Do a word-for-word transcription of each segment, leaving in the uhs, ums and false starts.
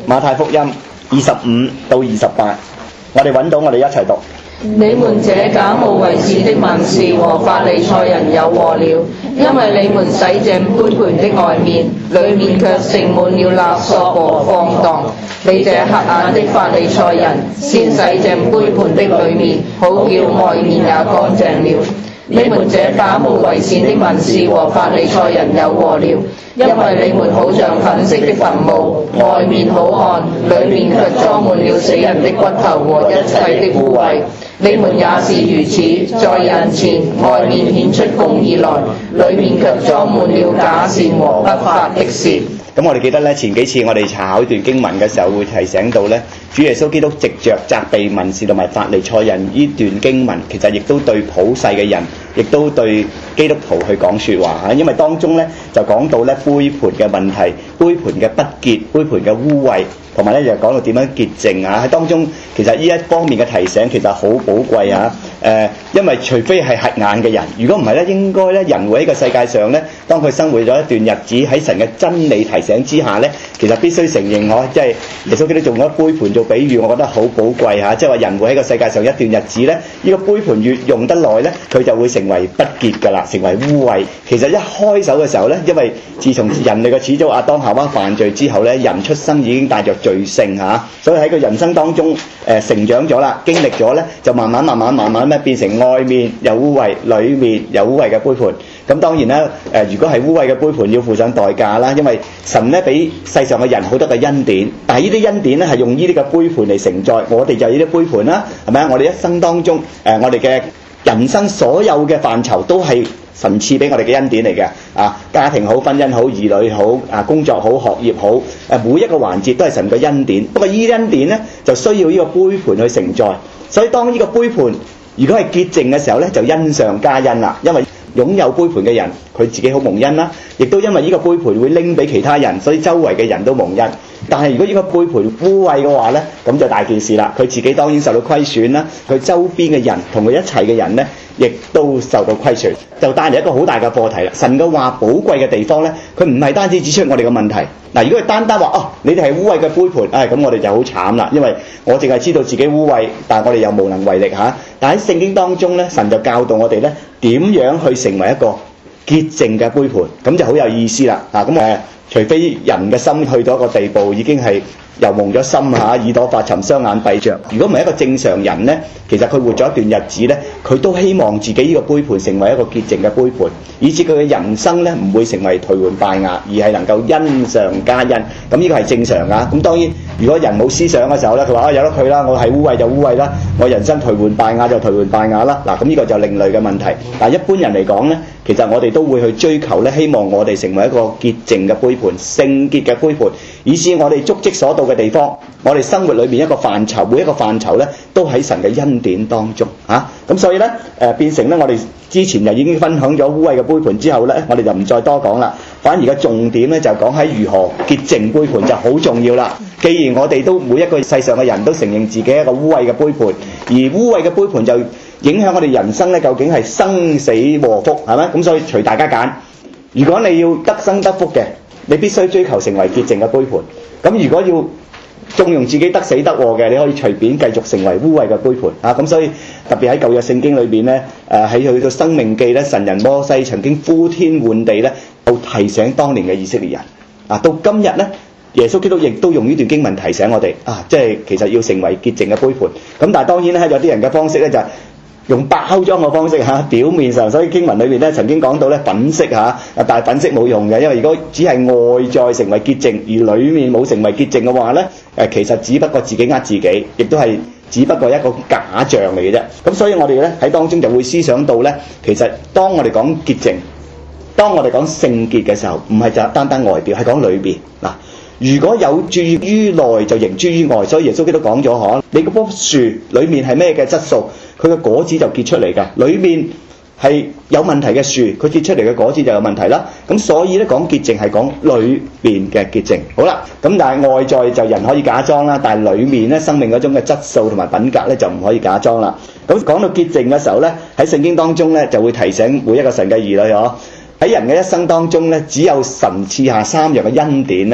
馬太福音二十五到二十八，我哋揾到，我哋一齊讀。 你們這假冒為善的文士和法利賽人有禍了，因為你們洗淨杯盤的外面，裡面卻盛滿了勒索和放蕩。你這瞎眼的法利賽人，先洗淨杯盤的裡面，好叫外面也乾淨了。你們這假冒為善的文士和法利賽人有禍了，因為你們好像粉飾的墳墓，外面好看，裡面卻裝滿了死人的骨頭和一切的污穢。你們也是如此，在人前外面顯出公義來，裡面卻裝滿了假善和不法的事。 咁我哋記得咧，前幾次我哋查考一段經文嘅時候，會提醒到咧，主耶穌基督藉着責備文士同埋法利賽人呢段經文，其實亦都對普世嘅人，亦都對基督徒去講説話嚇。因為當中咧就講到咧杯盤嘅問題、杯盤嘅不潔、杯盤嘅污穢，同埋咧就講到點樣潔淨啊。喺當中其實呢一方面嘅提醒其實好寶貴嚇。誒、呃，因為除非係瞎眼嘅人，如果唔係咧，應該咧人會喺個世界上咧，當佢生活咗一段日子喺神嘅真理提醒之下咧，其實必須承認我即係耶穌基督用咗杯盤做比喻，我覺得好寶貴嚇。即係話人會喺個世界上一段日子咧，呢、這個杯盤越用得耐咧，佢就會成為不潔㗎啦，成為污穢。其實一開手嘅時候咧，因為自從人類嘅始祖亞當夏娃犯罪之後咧，人出生已經帶着罪性嚇，所以喺佢人生當中誒、呃、成長咗啦，經歷咗咧，就慢慢慢慢慢慢咧變成外面有污穢，裡面有污穢嘅杯盤。咁當然啦，誒、呃、如果係污穢嘅杯盤要付上代價啦，因為神咧俾世上嘅人好多嘅恩典，但係呢啲恩典咧係用呢啲嘅杯盤嚟承載，我哋就係呢啲杯盤啦，係咪啊？我哋一生當中誒、呃、我哋嘅人生所有嘅範疇都係神賜俾我哋嘅恩典嚟嘅啊！家庭好，婚姻好，兒女好，啊工作好，學業好，誒、啊、每一個環節都係神嘅恩典。不過呢啲恩典咧就需要呢個杯盤去承載，所以當呢個杯盤如果係潔淨嘅時候咧，就恩上加恩啦。因為擁有杯盤嘅人，佢自己好蒙恩啦，亦都因為呢個杯盤會拎俾其他人，所以周圍嘅人都蒙恩。但係如果呢個杯盤污穢嘅話咧，咁就大件事啦。佢自己當然受到虧損啦，佢周邊嘅人同佢一齊嘅人咧，亦都受到虧損，就帶嚟一個好大嘅課題啦。神嘅話寶貴嘅地方咧，佢唔係單止指出我哋嘅問題。嗱，如果佢單單話哦，你哋係污穢嘅杯盤，唉、哎，咁我哋就好慘啦，因為我淨係知道自己污穢，但係我哋又無能為力嚇。但喺聖經當中咧，神就教導我哋咧點樣去成為一個潔淨嘅杯盤，咁就好有意思啦。啊，咁誒，除非人嘅心去到一個地步，已經係又蒙咗心嚇，耳朵發沉，雙眼閉着。如果唔係一個正常人呢，其實佢活咗一段日子呢，佢都希望自己呢個杯盤成為一個潔淨嘅杯盤，以至佢嘅人生呢唔會成為頹垣敗瓦，而係能夠恩上加恩。咁呢個係正常㗎。咁當然，如果人冇思想嘅時候呢，佢話啊由得佢啦，我係污穢就污穢啦，我人生頹垣敗瓦就頹垣敗瓦啦。嗱，咁呢個就另類嘅問題。但係一般人嚟講呢，其實我哋都會去追求呢，希望我哋成為一個潔淨嘅杯盤、聖潔嘅杯盤，以致我哋足跡所到嘅地方，我哋生活裏面一個範疇，每一個範疇呢，都喺神嘅恩典當中嚇。咁、啊、所以呢，誒、呃、變成呢，我哋之前就已經分享咗污穢嘅杯盤之後呢，我哋就唔再多講啦。反而嘅重點呢，就講喺如何潔淨杯盤就好重要啦。既然我哋都每一個世上嘅人都承認自己一個污穢嘅杯盤，而污穢嘅杯盤就影響我哋人生呢，究竟係生死禍福係咪？咁所以隨大家揀。如果你要得生得福嘅，你必須追求成為潔淨嘅杯盤。咁如果要縱容自己得死得禍嘅，你可以隨便繼續成為污穢嘅杯盤啊！咁所以特別喺舊約聖經裏邊咧，誒喺去到申命記咧，神人摩西曾經呼天喚地咧，到提醒當年嘅以色列人啊！到今日咧，耶穌基督亦都用呢段經文提醒我哋啊，即係其實要成為潔淨嘅杯盤。咁但係當然咧，有啲人嘅方式咧就係用包裝嘅方式嚇，表面上，所以經文裏面咧曾經講到咧粉飾嚇，但係粉飾冇用嘅，因為如果只係外在成為潔淨，而裡面冇成為潔淨嘅話咧，誒其實只不過自己呃自己，亦都係只不過一個假象嚟嘅啫。咁所以我哋咧喺當中就會思想到咧，其實當我哋講潔淨，當我哋講聖潔嘅時候，唔係就單單外表，係講裏邊嗱。如果有注於內就形諸於外，所以耶穌基督講咗嗬，你嗰棵樹裏面係咩嘅質素，佢嘅果子就結出嚟㗎。裏面係有問題嘅樹，佢結出嚟嘅果子就有問題啦。咁所以咧講潔淨係講裏面嘅潔淨。好啦，咁但係外在就人可以假裝啦，但係裏面咧生命嗰種嘅質素同埋品格咧就唔可以假裝啦。咁講到潔淨嘅時候咧，喺聖經當中咧就會提醒每一個神嘅兒女嗬，喺人嘅一生當中咧，只有神賜下三樣嘅恩典咧，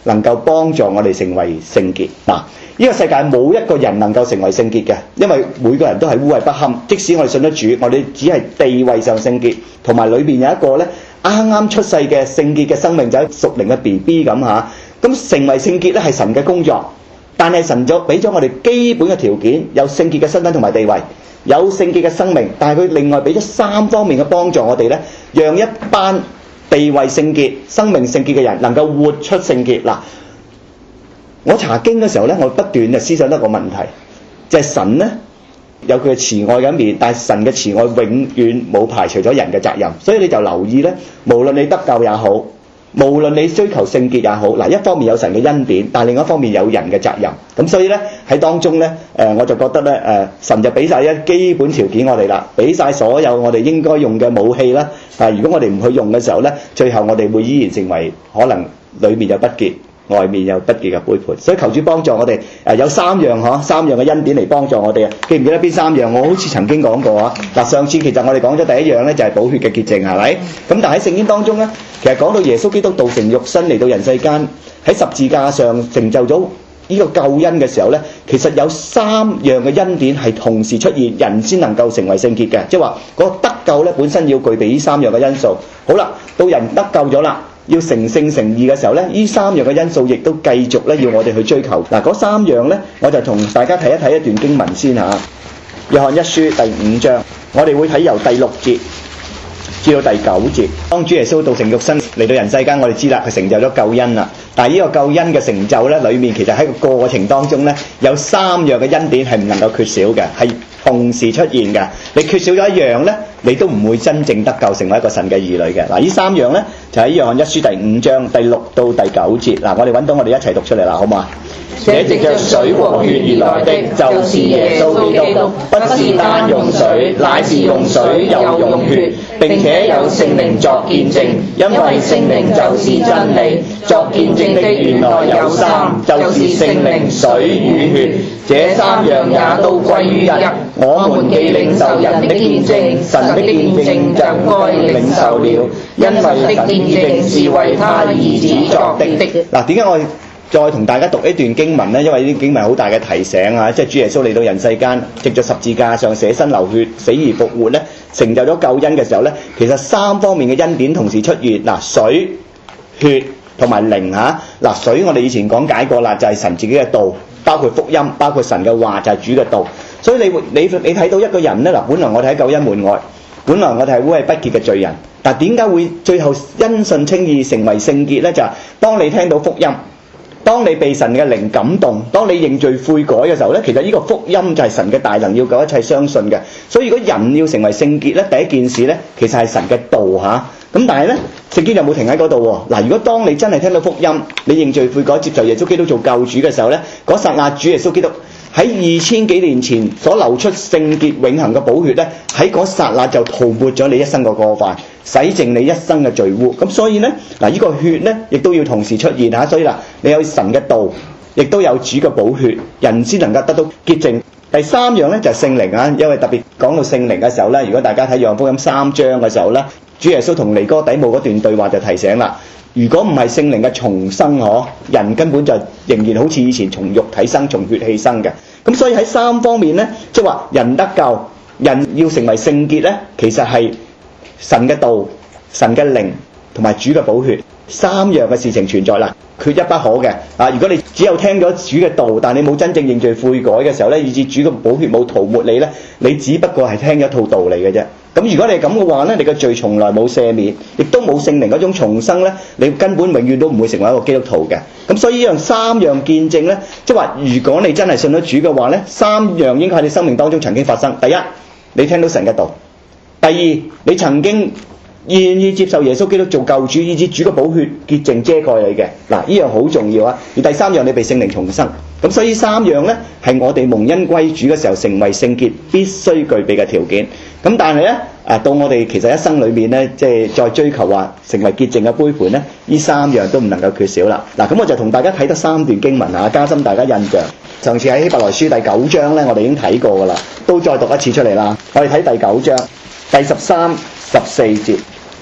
能夠幫助我哋成為聖潔。嗱，呢個世界冇一個人能夠成為聖潔嘅，因為每個人都係污穢不堪。即使我哋信得主，我哋只係地位上聖潔，同埋裏邊有一個咧啱啱出世嘅聖潔嘅生命，就係屬靈嘅 B B 咁嚇。咁成為聖潔咧係神嘅工作，但係神就俾咗我哋基本嘅條件，有聖潔嘅身份同埋地位，有聖潔嘅生命，但係佢另外俾咗三方面嘅幫助我哋咧，讓一班地位聖潔、生命聖潔嘅人能夠活出聖潔。嗱，我查經嘅時候咧，我不斷就思想一個問題，就係、是、神咧有佢嘅慈愛嘅一面，但係神嘅慈愛永遠冇排除咗人嘅責任，所以你就留意咧，無論你得救也好，無論你追求聖潔也好，嗱，一方面有神嘅恩典，但係另一方面有人嘅責任。咁所以咧喺當中咧，誒我就覺得咧，誒神就俾晒一基本條件我哋啦，俾晒所有我哋應該用嘅武器啦。啊，如果我哋唔去用嘅時候咧，最後我哋會依然成為可能裡面有不潔，外面有不潔嘅背叛。所以求主幫助我哋，誒有三樣嗬，三樣嘅恩典嚟幫助我哋啊！記唔記得邊三樣？我好似曾經講過啊。嗱，上次其實我哋講咗第一樣咧，就係寶血嘅潔淨，係咪？咁但係喺聖經當中咧，其實講到耶穌基督道成肉身嚟到人世間，喺十字架上成就咗呢個救恩嘅時候咧，其實有三樣嘅恩典係同時出現，人先能夠成為聖潔嘅。即係話嗰個得救咧，本身要具備呢三樣嘅因素。好啦，到人得救咗啦，要成聖成義嘅時候咧，呢三樣嘅因素亦都繼續咧要我哋去追求。嗱，嗰三樣咧，我就同大家睇一睇一段經文先嚇。約翰一書第五章，我哋會睇由第六節至到第九節。當主耶穌道成肉身嚟到人世間，我哋知啦，佢成就咗救恩啦。但係呢個救恩嘅成就咧，裡面其實喺個過程當中咧，有三樣嘅恩典係唔能夠缺少嘅，係同時出現嘅。你缺少咗一樣咧，你都唔會真正得救，成為一個神嘅兒女嘅。嗱，呢三樣咧就喺約翰一書第五章第六到第九節。嗱，我哋揾到，我哋一齊讀出嚟啦，好嘛？這藉着水和血而來的，就是耶穌基督，不是單用水，乃是用水又用血，並且有聖靈作見證，因為聖靈就是真理。作見證的原來有三，就是聖靈、水與血，這三樣也都歸於一。我們既領受人的見證，神的見證就該領受了，因為神的見證是為他兒子作的。嗱，點解我再同大家讀一段經文呢？因為呢啲經文好大嘅提醒啊！即係主耶穌嚟到人世間，藉著十字架上捨身流血，死而復活呢，成就咗救恩嘅時候呢，其實三方面嘅恩典同時出現。嗱，水、血同埋靈嚇。嗱，水我哋以前講解過啦，就係神自己嘅道，包括福音，包括神嘅話，就係主嘅道。所以你會你你睇到一個人呢，嗱，本來我哋喺救恩門外，本來我哋係污穢不潔嘅罪人，但點解會最後因信稱義成為聖潔呢？就係當你聽到福音，當你被神嘅靈感動，當你認罪悔改嘅時候呢，其實呢個福音就係神嘅大能，要救一切相信嘅。所以如果人要成為聖潔呢，第一件事呢，其實係神嘅道嚇。咁但係呢，聖經就冇停喺嗰度喎。嗱，如果當你真係聽到福音，你認罪悔改，接受耶穌基督做救主嘅時候呢，嗰剎那主耶穌基督喺二千幾年前所流出聖潔永恆嘅寶血呢，喺嗰剎那就塗抹咗你一生嘅過犯，洗淨你一生嘅罪污。咁所以呢，嗱，呢個血呢，亦都要同時出現嚇。所以嗱，你有神嘅道，亦都有主嘅寶血，人先能夠得到潔淨。第三樣呢，就係聖靈啊，因為特別講到聖靈嘅時候呢，如果大家睇約翰福音三章嘅時候呢，主耶穌同尼哥底母嗰段對話就提醒啦。如果唔係聖靈嘅重生，嗬，人根本就仍然好似以前從肉體生、從血氣生嘅。咁所以喺三方面呢，即係話人得救，人要成為聖潔呢，其實係神嘅道、神嘅靈同埋主嘅寶血三樣嘅事情存在啦，缺一不可嘅。啊，如果你只有聽咗主嘅道，但你冇真正認罪悔改嘅時候呢，以致主嘅寶血冇塗抹你呢，你只不過係聽一套道理嘅啫。咁如果你係咁嘅話呢，你嘅罪從來冇赦免，亦都冇聖靈嗰種重生呢，你根本永遠都唔會成為一個基督徒嘅。咁所以呢樣三樣見證呢，即係話如果你真係信咗主嘅話呢，三樣應該喺你生命當中曾經發生。第一，你聽到神嘅道；第二，你曾經願意接受耶穌基督做救主，以致主嘅寶血潔淨遮蓋你嘅。嗱，呢樣好重要啊！而第三樣，你被聖靈重生。咁所以三樣呢，係我哋蒙恩歸主嘅時候成為聖潔必須具備嘅條件。咁但係呢，誒到我哋其實一生裏面呢，即係再追求話成為潔淨嘅杯盤呢，呢三樣都唔能夠缺少啦。嗱，咁我就同大家睇得三段經文啊，加深大家印象。上次喺希伯來書第九章呢，我哋已經睇過噶啦，都再讀一次出嚟啦。我哋睇第九章第十三、十四節。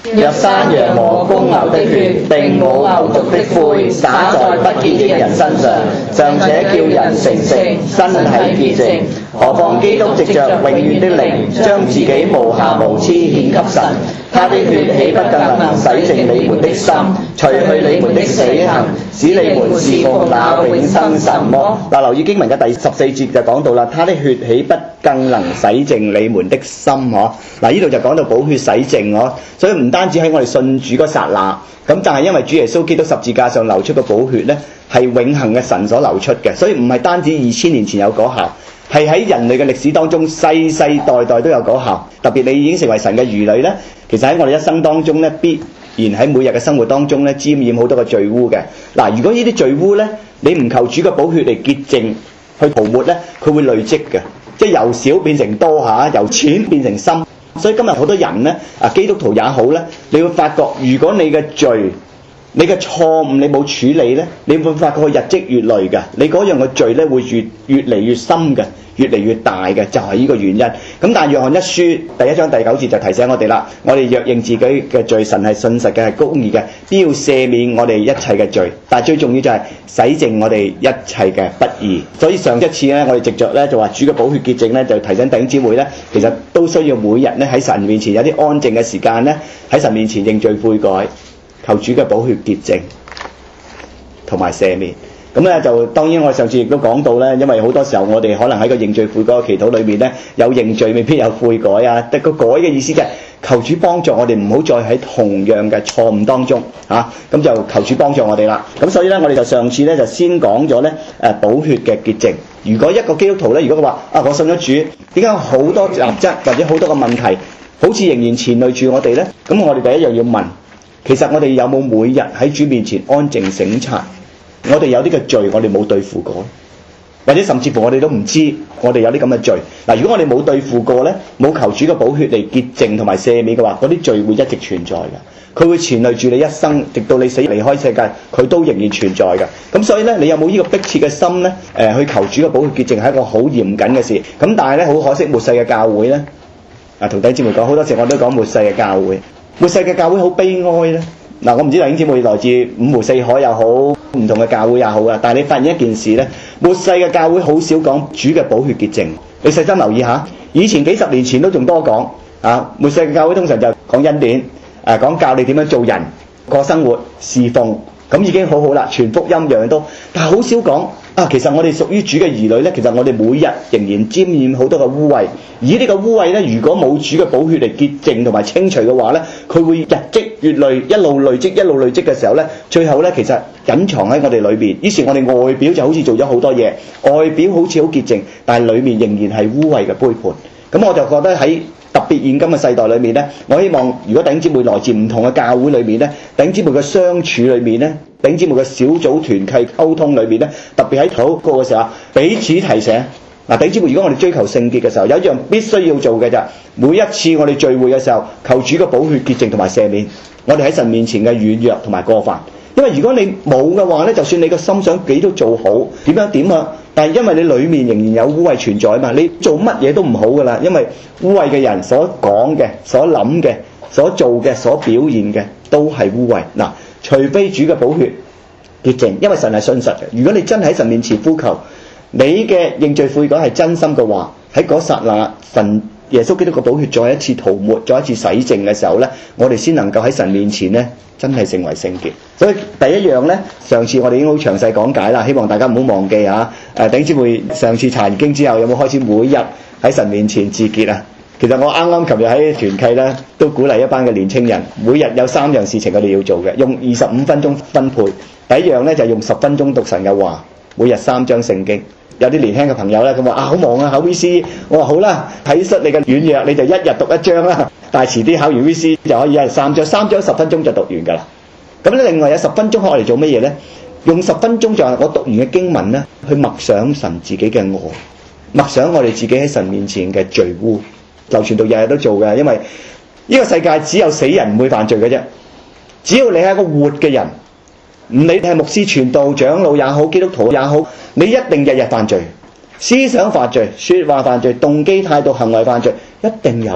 若山羊和公牛的血並冇牛犢的灰灑在不潔的人身上，尚且叫人成聖，身體潔淨，何況基督藉着永遠的靈，將自己無瑕無疵獻給神，他的血豈不更能洗淨你們的心，除去你們的死行，使你們侍奉那永生神麼？ 嗱，留意經文嘅第十四節就講到啦，他的血豈不更能洗淨你們的心嗬？嗱，呢度就講到寶血洗淨嗬，所以唔單止喺我哋信主嗰剎那，咁但係因為主耶穌基督十字架上流出嘅寶血呢，係永恆嘅神所流出嘅，所以唔係單止二千年前有果效，係喺人類嘅歷史當中世世代代都有果效。特別你已經成為神嘅兒女呢，其實喺我哋一生當中呢，必然喺每日嘅生活當中呢，沾染好多嘅罪污嘅。嗱，如果呢啲罪污呢，你唔求主嘅寶血嚟潔淨去塗抹呢，佢會累積嘅，即係由少變成多嚇，由淺變成深。所以今日好多人呢，啊基督徒也好呢，你會發覺如果你嘅罪、你嘅錯誤你冇處理呢，你會發覺佢日積月累嘅，你嗰樣嘅罪呢會越越嚟越深嘅，越嚟越大嘅，就係呢個原因。咁但係約翰一書第一章第九節就提醒我哋啦，我哋若認自己嘅罪，神係信實嘅，係公義嘅，必要赦免我哋一切嘅罪。但係最重要就係洗淨我哋一切嘅不義。所以上一次呢，我哋藉着呢就話主嘅寶血潔淨呢，就提醒弟兄姊妹呢，其實都需要每日呢喺神面前有啲安靜嘅時間呢，喺神面前認罪悔改，求主嘅寶血潔淨同埋赦免。咁咧就當然我上次亦都講到咧，因為好多時候我哋可能喺個認罪悔改嘅祈禱裏面咧，有認罪未必有悔改啊。但個改嘅意思就係求主幫助我哋唔好再喺同樣嘅錯誤當中啊。咁就求主幫助我哋啦。咁所以咧，我哋就上次咧就先講咗咧誒寶血嘅潔淨。如果一個基督徒咧，如果佢話啊我信咗主，點解好多雜質或者好多嘅問題，好似仍然纏累住我哋咧？咁我哋第一樣要問，其實我哋有冇每日喺主面前安靜省察？我哋有啲嘅罪，我哋冇對付過，或者甚至乎我哋都唔知我哋有啲咁嘅罪。嗱，如果我哋冇對付過呢，冇求主嘅寶血嚟潔淨同埋赦免嘅話，嗰啲罪會一直存在嘅，佢會纏累住你一生，直到你死離開世界，佢都仍然存在嘅。咁所以呢，你有冇呢個迫切嘅心呢？誒、呃，去求主嘅寶血潔淨係一個好嚴謹嘅事。咁但係呢，好可惜末世嘅教會呢，啊，同弟兄姊妹講好多時我都講末世嘅教會，末世嘅教會好悲哀呢。嗱，我唔知弟兄姊妹來自五湖四海又好，唔同嘅教會也好啊，但係你發現一件事呢，末世嘅教會好少講主嘅寶血潔淨。你細心留意下，以前幾十年前都仲多講啊。末世嘅教會通常就講恩典，誒講教你點樣做人、過生活、侍奉，咁已經好好啦，傳福音樣樣都，但係好少講啊。其實我哋屬於主嘅兒女呢，其實我哋每日仍然沾染好多嘅污穢，而呢個污穢呢，如果冇主嘅寶血嚟潔淨同埋清除嘅話呢，佢會日積月累，一路累積一路累積嘅時候呢，最後呢，其實隱藏喺我哋裏邊。於是我哋外表就好似做咗好多嘢，外表好似好潔淨，但係裏面仍然係污穢嘅背叛。咁我就覺得喺特別現今嘅世代裏面呢，我希望如果弟兄姊妹來自唔同嘅教會裏面呢，弟兄姊妹嘅相處裏面呢，弟兄姊妹嘅小組團契溝通裏面呢，特別喺禱告嘅時候彼此提醒。嗱，弟兄姊妹，如果我哋追求聖潔嘅時候，有一樣必須要做嘅就係每一次我哋聚會嘅時候，求主嘅寶血潔淨同埋赦免我哋喺神面前嘅軟弱同埋過犯。因為如果你冇嘅話呢，就算你個心想幾都做好，點樣點啊，但係因為你裏面仍然有污穢存在嘛，你做乜嘢都唔好噶啦。因為污穢嘅人所講嘅、所諗嘅、所做嘅、所表現嘅都係污穢。嗱，除非主嘅寶血潔淨，因為神係信實嘅。如果你真係喺神面前呼求，你嘅認罪悔改係真心嘅話，喺嗰剎那神耶穌基督嘅寶血再一次塗抹、再一次洗淨嘅時候呢，我哋先能夠喺神面前呢真係成為聖潔。所以第一樣呢，上次我哋已經好詳細講解啦，希望大家唔好忘記啊！誒，弟兄姊妹，上次查完經之後，有冇開始每日喺神面前自潔啊？其實我啱啱琴日喺團契呢，都鼓勵一班嘅年青人，每日有三樣事情佢哋要做嘅，用二十五分鐘分配。第一樣呢，就係用十分鐘讀神嘅話，每日三章聖經。有啲年輕嘅朋友咧，咁話啊好忙啊，考 V C， 我話好啦，睇出你嘅軟弱，你就一日讀一章啦。但係遲啲考完 V C 就可以一日三章，三章十分鐘就讀完㗎啦。咁咧，另外有十分鐘可我嚟做乜嘢咧？用十分鐘就係我讀完嘅經文咧，去默想神自己嘅愛，默想我哋自己喺神面前嘅罪污。流傳到日日都做嘅，因為呢個世界只有死人唔會犯罪嘅啫。只要你係一個活嘅人，唔理你係牧師、傳道、長老也好，基督徒也好，你一定日日犯罪，思想犯罪、說話犯罪、動機態度行為犯罪，一定有㗎。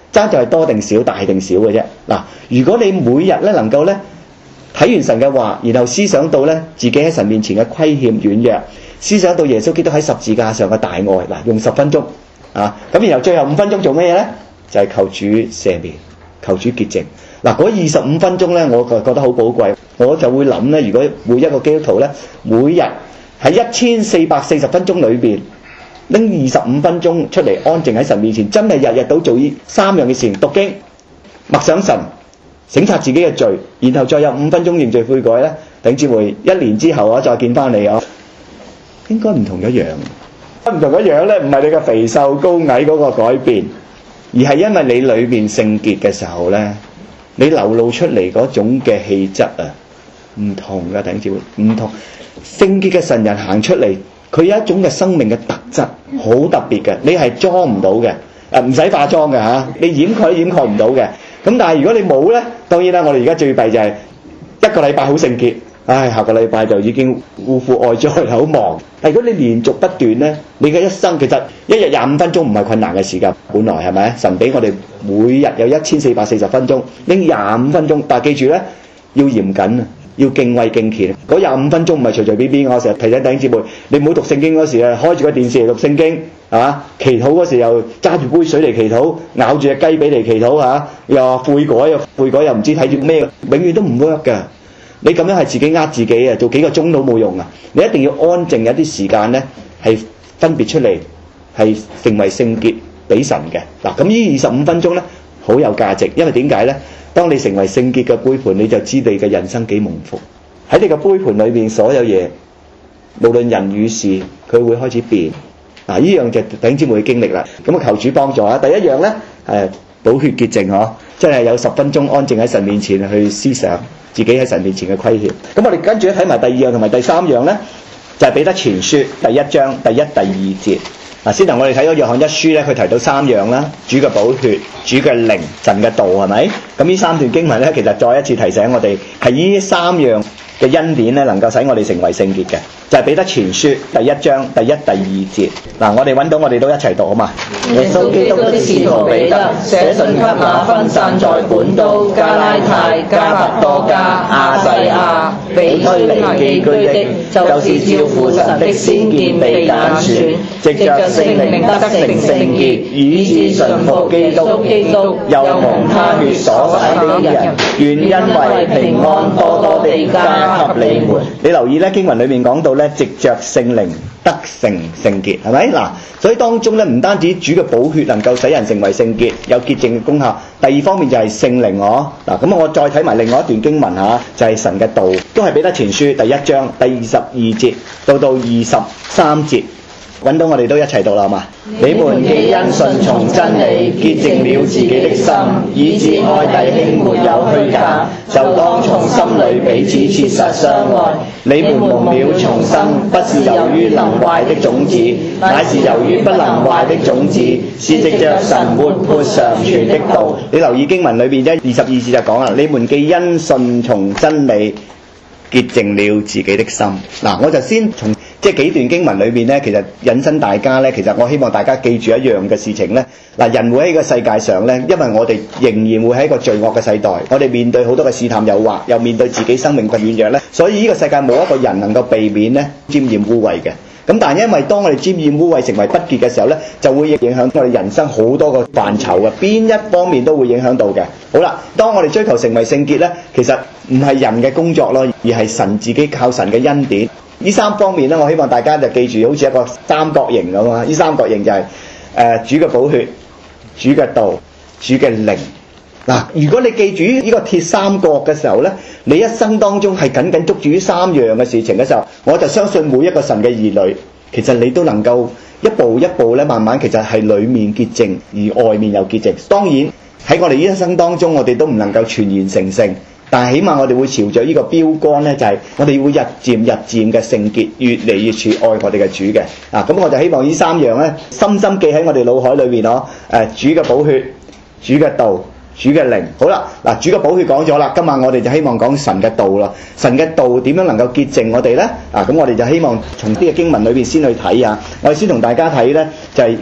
爭就係多定少、大定少嘅啫。嗱，如果你每日咧能夠咧睇完神嘅話，然後思想到咧自己喺神面前嘅虧欠軟弱，思想到耶穌基督喺十字架上嘅大愛，嗱，用十分鐘啊，咁然後最後五分鐘做咩嘢咧？就係、是、求主赦免，求主潔淨。嗱，嗰二十五分鐘咧，我就覺得好寶貴，我就會諗咧，如果每一個基督徒咧，每日喺一千四百四十分鐘裏邊拎二十五分鐘出嚟安靜喺神面前，真係日日都做呢三樣嘅事情：讀經、默想神、省察自己嘅罪，然後再有五分鐘認罪悔改咧。弟兄姊妹，一年之後我再見翻你啊，應該唔同一樣。唔同一樣咧，唔係你嘅肥瘦高矮嗰個改變，而係因為你裏邊聖潔嘅時候咧，你流露出嚟嗰種嘅氣質啊，唔同嘅。弟兄姊妹，唔同。聖潔嘅神人行出嚟，佢有一種嘅生命嘅特質，好特別嘅，你係裝唔到嘅，誒唔使化妝嘅嚇，你掩蓋都掩蓋唔到嘅。咁但係如果你冇咧，當然啦，我哋而家最弊就係一個禮拜好聖潔，唉，下個禮拜就已經嗚呼外在好忙。但如果你連續不斷咧，你嘅一生其實一日廿五分鐘唔係困難嘅時間，本來係咪？神俾我哋每日有一千四百四十分鐘，拎廿五分鐘，但係記住咧，要嚴謹啊！要敬畏敬虔，嗰廿五分鐘唔係隨隨便便。我成日提醒弟兄姊妹，你唔好讀聖經嗰時啊，開住個電視嚟讀聖經，係嘛？祈禱嗰時又揸住杯水嚟祈禱，咬住隻雞髀嚟祈禱嚇，又話悔改又悔改又唔知睇住咩，永遠都唔 work 㗎。你咁樣係自己呃自己啊！做幾個鐘都冇用啊！你一定要安靜一啲時間咧，係分別出嚟，係成為聖潔俾神嘅。嗱，咁呢二十五分鐘咧，好有價值，因為點解咧？當你成為聖潔嘅杯盤，你就知你嘅人生幾蒙福。喺你嘅杯盤裏面，所有嘢，無論人與事，佢會開始變。嗱，呢樣就弟兄姊妹嘅經歷啦。咁啊，求主幫助啊！第一樣咧，誒，寶血潔淨嗬，真係有十分鐘安靜喺神面前去思想自己喺神面前嘅虧欠。咁我哋跟住咧睇埋第二樣同埋第三樣咧，就係彼得前書第一章第一、第二節。嗱，先頭我哋睇咗約翰一書咧，佢提到三樣啦，主嘅寶血、主嘅靈、神嘅道，係咪？咁呢三段經文咧，其實再一次提醒我哋，係呢三樣嘅恩典咧，能夠使我哋成為聖潔嘅，就係彼得前書第一章第一、第二節。嗱，我哋揾到，我哋都一齊讀好嘛？ 耶穌基督的使徒彼得寫信給那分散在本都、加拉太、加帕多家、亞細亞、比推尼寄居的，就是照父神的先見被揀選，藉着聖靈得成聖潔，以致順服基督，基督又蒙他血所洗的人，願因為平安多多地加給你們。 你留意咧，經文裏面講到咧，藉着聖靈得成聖潔，係咪？嗱，所以當中咧，唔單止主嘅寶血能夠使人成為聖潔，有潔淨嘅功效，第二方面就係聖靈哦。嗱，咁我再睇埋另外一段經文嚇，就係、是、神嘅道，都係彼得前書第一章第二十二節到到二十三節。揾到我哋都一齊讀啦，好嘛？ 你們既因順從真理潔淨了自己的心，以致愛弟兄沒有虛假，就當從心裏彼此切實相愛。你們蒙了重生，不是由於能壞的種子，乃是由於不能壞的種子，是藉着神活潑常存的道。你留意經文裏邊啫，二十二節就講啦，你們既因順從真理潔淨了自己的心。嗱，我就先從即係幾段經文裏邊咧，其實引申大家咧，其實我希望大家記住一樣嘅事情咧。嗱，人會喺個世界上咧，因為我哋仍然會喺一個罪惡嘅世代，我哋面對好多嘅試探誘惑，又面對自己生命嘅軟弱咧，所以呢個世界冇一個人能夠避免咧沾染污穢嘅。咁但係因為當我哋沾染污穢成為不潔嘅時候咧，就會影響我哋人生好多個範疇嘅，邊一方面都會影響到嘅。好啦，當我哋追求成為聖潔咧，其實唔係人嘅工作咯，而係神自己靠神嘅恩典。呢三方面咧，我希望大家就記住，好似一個三角形咁啊！呢三角形就係、是、誒、呃、主嘅寶血、主嘅道、主嘅靈。嗱，如果你記住呢個鐵三角嘅時候咧，你一生當中係緊緊捉住呢三樣嘅事情嘅時候，我就相信每一個神嘅兒女，其實你都能夠一步一步咧，慢慢其實係裡面潔淨，而外面又潔淨。當然喺我哋呢一生當中，我哋都唔能夠全然成聖。但係起碼我哋會朝着呢個標杆咧，就係、是、我哋會日漸日漸嘅聖潔，越嚟越似愛我哋嘅主嘅。啊，咁我就希望呢三樣咧，深深記喺我哋腦海裏邊咯。誒、啊，主嘅寶血、主嘅道、主嘅靈。好啦，嗱、啊，主嘅寶血講咗啦，今晚我哋就希望講神嘅道啦。神嘅道點樣能夠潔淨我哋咧？啊，咁我哋就希望從啲嘅經文裏邊先去睇啊。我哋先同大家睇咧，就係、是、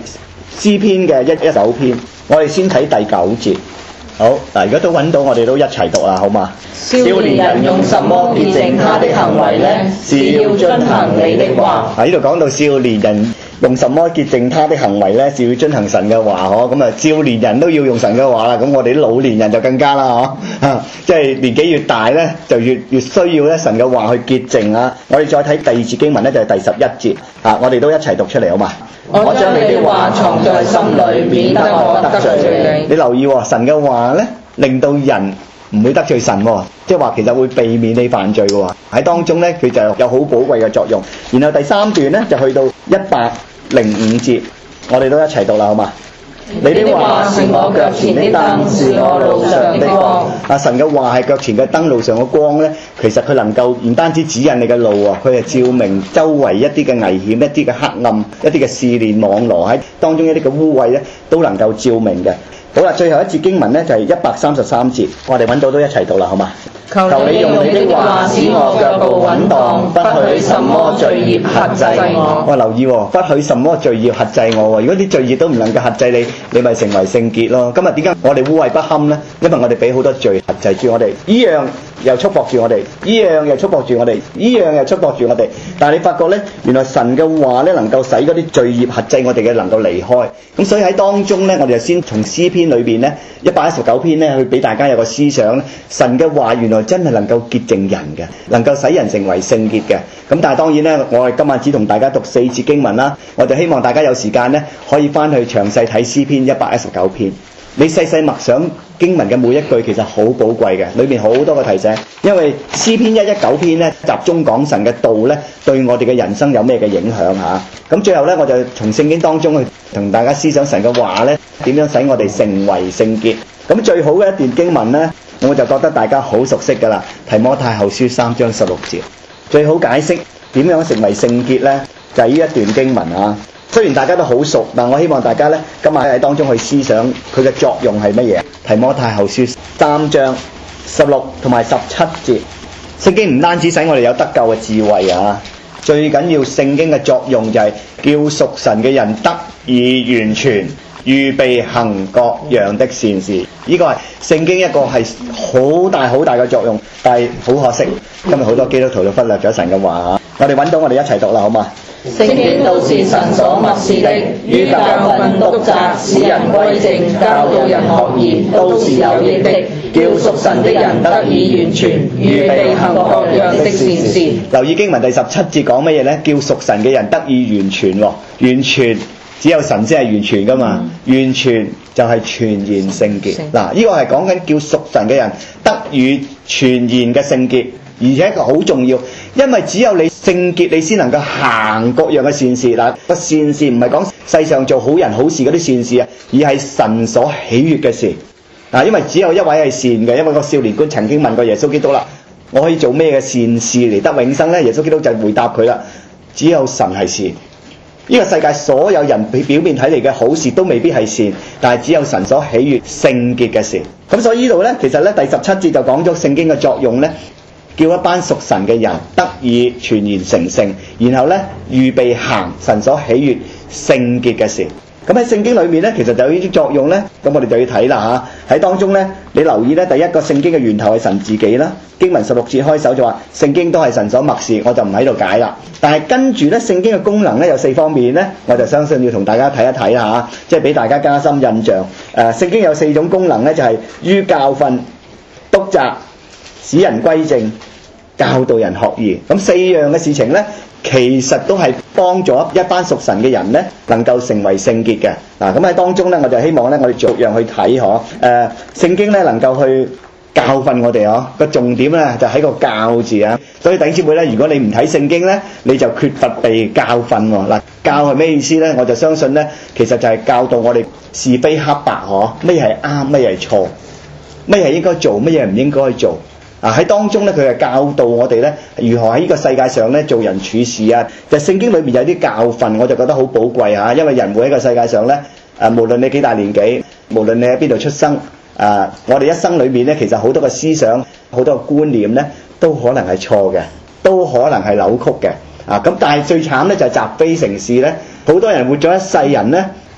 詩篇嘅一一九篇，我哋先睇第九節。好嗱，如果都揾到，我哋都一齊讀啦，好嘛？ 少年人用什麼潔淨他的行為呢？是要遵行你的話。 喺呢度講到少年人用什麼潔淨他的行為呢？是要遵行神嘅話，嗬。咁啊，少年人都要用神嘅話啦，咁我哋啲老年人就更加啦，嗬。啊，即係年紀越大呢，就越越需要咧神嘅話去潔淨啊。我哋再睇第二節經文呢，就係第十一節啊，我哋都一齊讀出嚟，好嘛？ 我將你的話藏在心裏，免得我得罪你。 你留意喎，神嘅話咧，令到人唔會得罪神喎，即係話其實會避免你犯罪嘅喎。喺當中咧，佢就有好寶貴嘅作用。然後第三段咧就去到一百零五節，我哋都一齊讀啦，好嘛？ 你的話是我腳前的燈，是我路上的光。 啊，神嘅話係腳前嘅燈，路上嘅光咧，其實佢能夠唔單止指引你嘅路啊，佢係照明周圍一啲嘅危險、一啲嘅黑暗、一啲嘅試煉網羅喺當中一啲嘅污穢咧，都能夠照明嘅。好啦，最後一節經文咧就係一百三十三節，我哋揾到都一齊讀啦，好嘛？ 求你用你的話使我腳步穩當，不許什麼罪孽轄制我。 我留意喎，不許什麼罪孽轄制我喎。如果啲罪孽都唔能夠轄制你，你咪成為聖潔咯。今日點解我哋污穢不堪呢？因為我哋俾好多罪轄制住我哋，依樣又束縛住我哋，依樣又束縛住我哋，依樣又束縛住我哋。但係你發覺呢，原來神嘅話呢，能夠使嗰啲罪孽轄制我哋嘅能夠離開。咁所以喺當中呢，我哋就先從詩篇裏邊呢，一百一十九篇呢，去俾大家有個思想，神嘅話原來真係能夠潔淨人嘅，能夠使人成為聖潔嘅。咁但係當然咧，我哋今晚只同大家讀四節經文啦。我哋希望大家有時間咧，可以翻去詳細睇詩篇一百一十九篇。你細細默想經文嘅每一句，其實好寶貴嘅，裏面好多個提醒。因為詩篇一一九篇咧，集中講神嘅道咧，對我哋嘅人生有咩嘅影響嚇。咁最後咧，我就從聖經當中去同大家思想神嘅話咧，點樣使我哋成為聖潔。咁最好嘅一段經文咧，我就覺得大家好熟悉㗎啦，提摩太後書三章十六節，最好解釋點樣成為聖潔呢？就係呢一段經文啊。雖然大家都好熟，但我希望大家呢，今日喺當中去思想佢嘅作用係乜嘢。提摩太後書三章十六同埋十七節，聖經唔單止使我哋有得救嘅智慧啊，最緊要聖經嘅作用就係叫屬神嘅人得以完全，預備行各樣的善事。呢個係聖經一個係好大好大嘅作用，但係好可惜，今日好多基督徒都忽略咗神嘅話啊！我哋揾到，我哋一齊讀啦，好嘛？ 聖經都是神所默示的，於教訓、督責、使人歸正、教導人學義，都是有益的，叫屬神的人得以完全，預備行各樣的善事。 留意經文第十七節講乜嘢呢？叫屬神嘅人得以完全喎，完全。只有神先係完全噶嘛，嗯、完全就係全然聖潔。嗱，呢個係講緊叫屬神嘅人得以全然嘅聖潔，而且好重要，因為只有你聖潔，你先能夠行各樣嘅善事。嗱，個善事唔係講世上做好人好事嗰啲善事啊，而係神所喜悅嘅事。嗱，因為只有一位係善嘅，因為個少年官曾經問過耶穌基督啦，我可以做咩嘅善事嚟得永生呢？耶穌基督就回答佢啦，只有神係善。呢個世界所有人表面睇嚟嘅好事都未必係善，但係只有神所喜悅聖潔嘅事。咁所以呢度呢，其實呢第十七節就講咗聖經嘅作用呢，叫一班屬神嘅人得以全然成聖，然後呢預備行神所喜悅聖潔嘅事。咁喺聖經裏面呢，其實就有呢啲作用呢。咁我哋就要睇啦嚇。喺當中呢，你留意呢，第一個聖經嘅源頭係神自己啦。經文十六節開首就話聖經都係神所默示，我就唔喺度解啦。但係跟住呢，聖經嘅功能呢有四方面呢，我就相信要同大家睇一睇啦嚇，即係俾大家加深印象。誒、呃，聖經有四種功能呢，就係、是、於教訓、督責、使人歸正、教導人學義。咁四樣嘅事情呢，其實都係幫助一班屬神嘅人呢，能夠成為聖潔嘅。嗱，咁喺當中呢，我就希望呢，我哋逐樣去睇嗬。誒，聖經呢能夠去教訓我哋嗬，個重點呢就喺個教字啊。所以弟兄姊妹呢，如果你唔睇聖經呢，你就缺乏被教訓喎。嗱，教係咩意思呢？我就相信呢，其實就係教導我哋是非黑白嗬，咩係啱，咩係錯，咩係應該做，乜嘢唔應該做。啊！喺當中咧，佢係教導我哋咧，如何喺呢個世界上咧做人處事啊。就聖經裏面有啲教訓，我就覺得好寶貴嚇。因為人活喺個世界上咧，誒無論你幾大年紀，無論你喺邊度出生，誒我哋一生裏面咧，其實好多個思想、好多個觀念咧，都可能係錯嘅，都可能係扭曲嘅。啊咁，但係最慘咧就係習非成是咧，好多人活咗一世人咧，好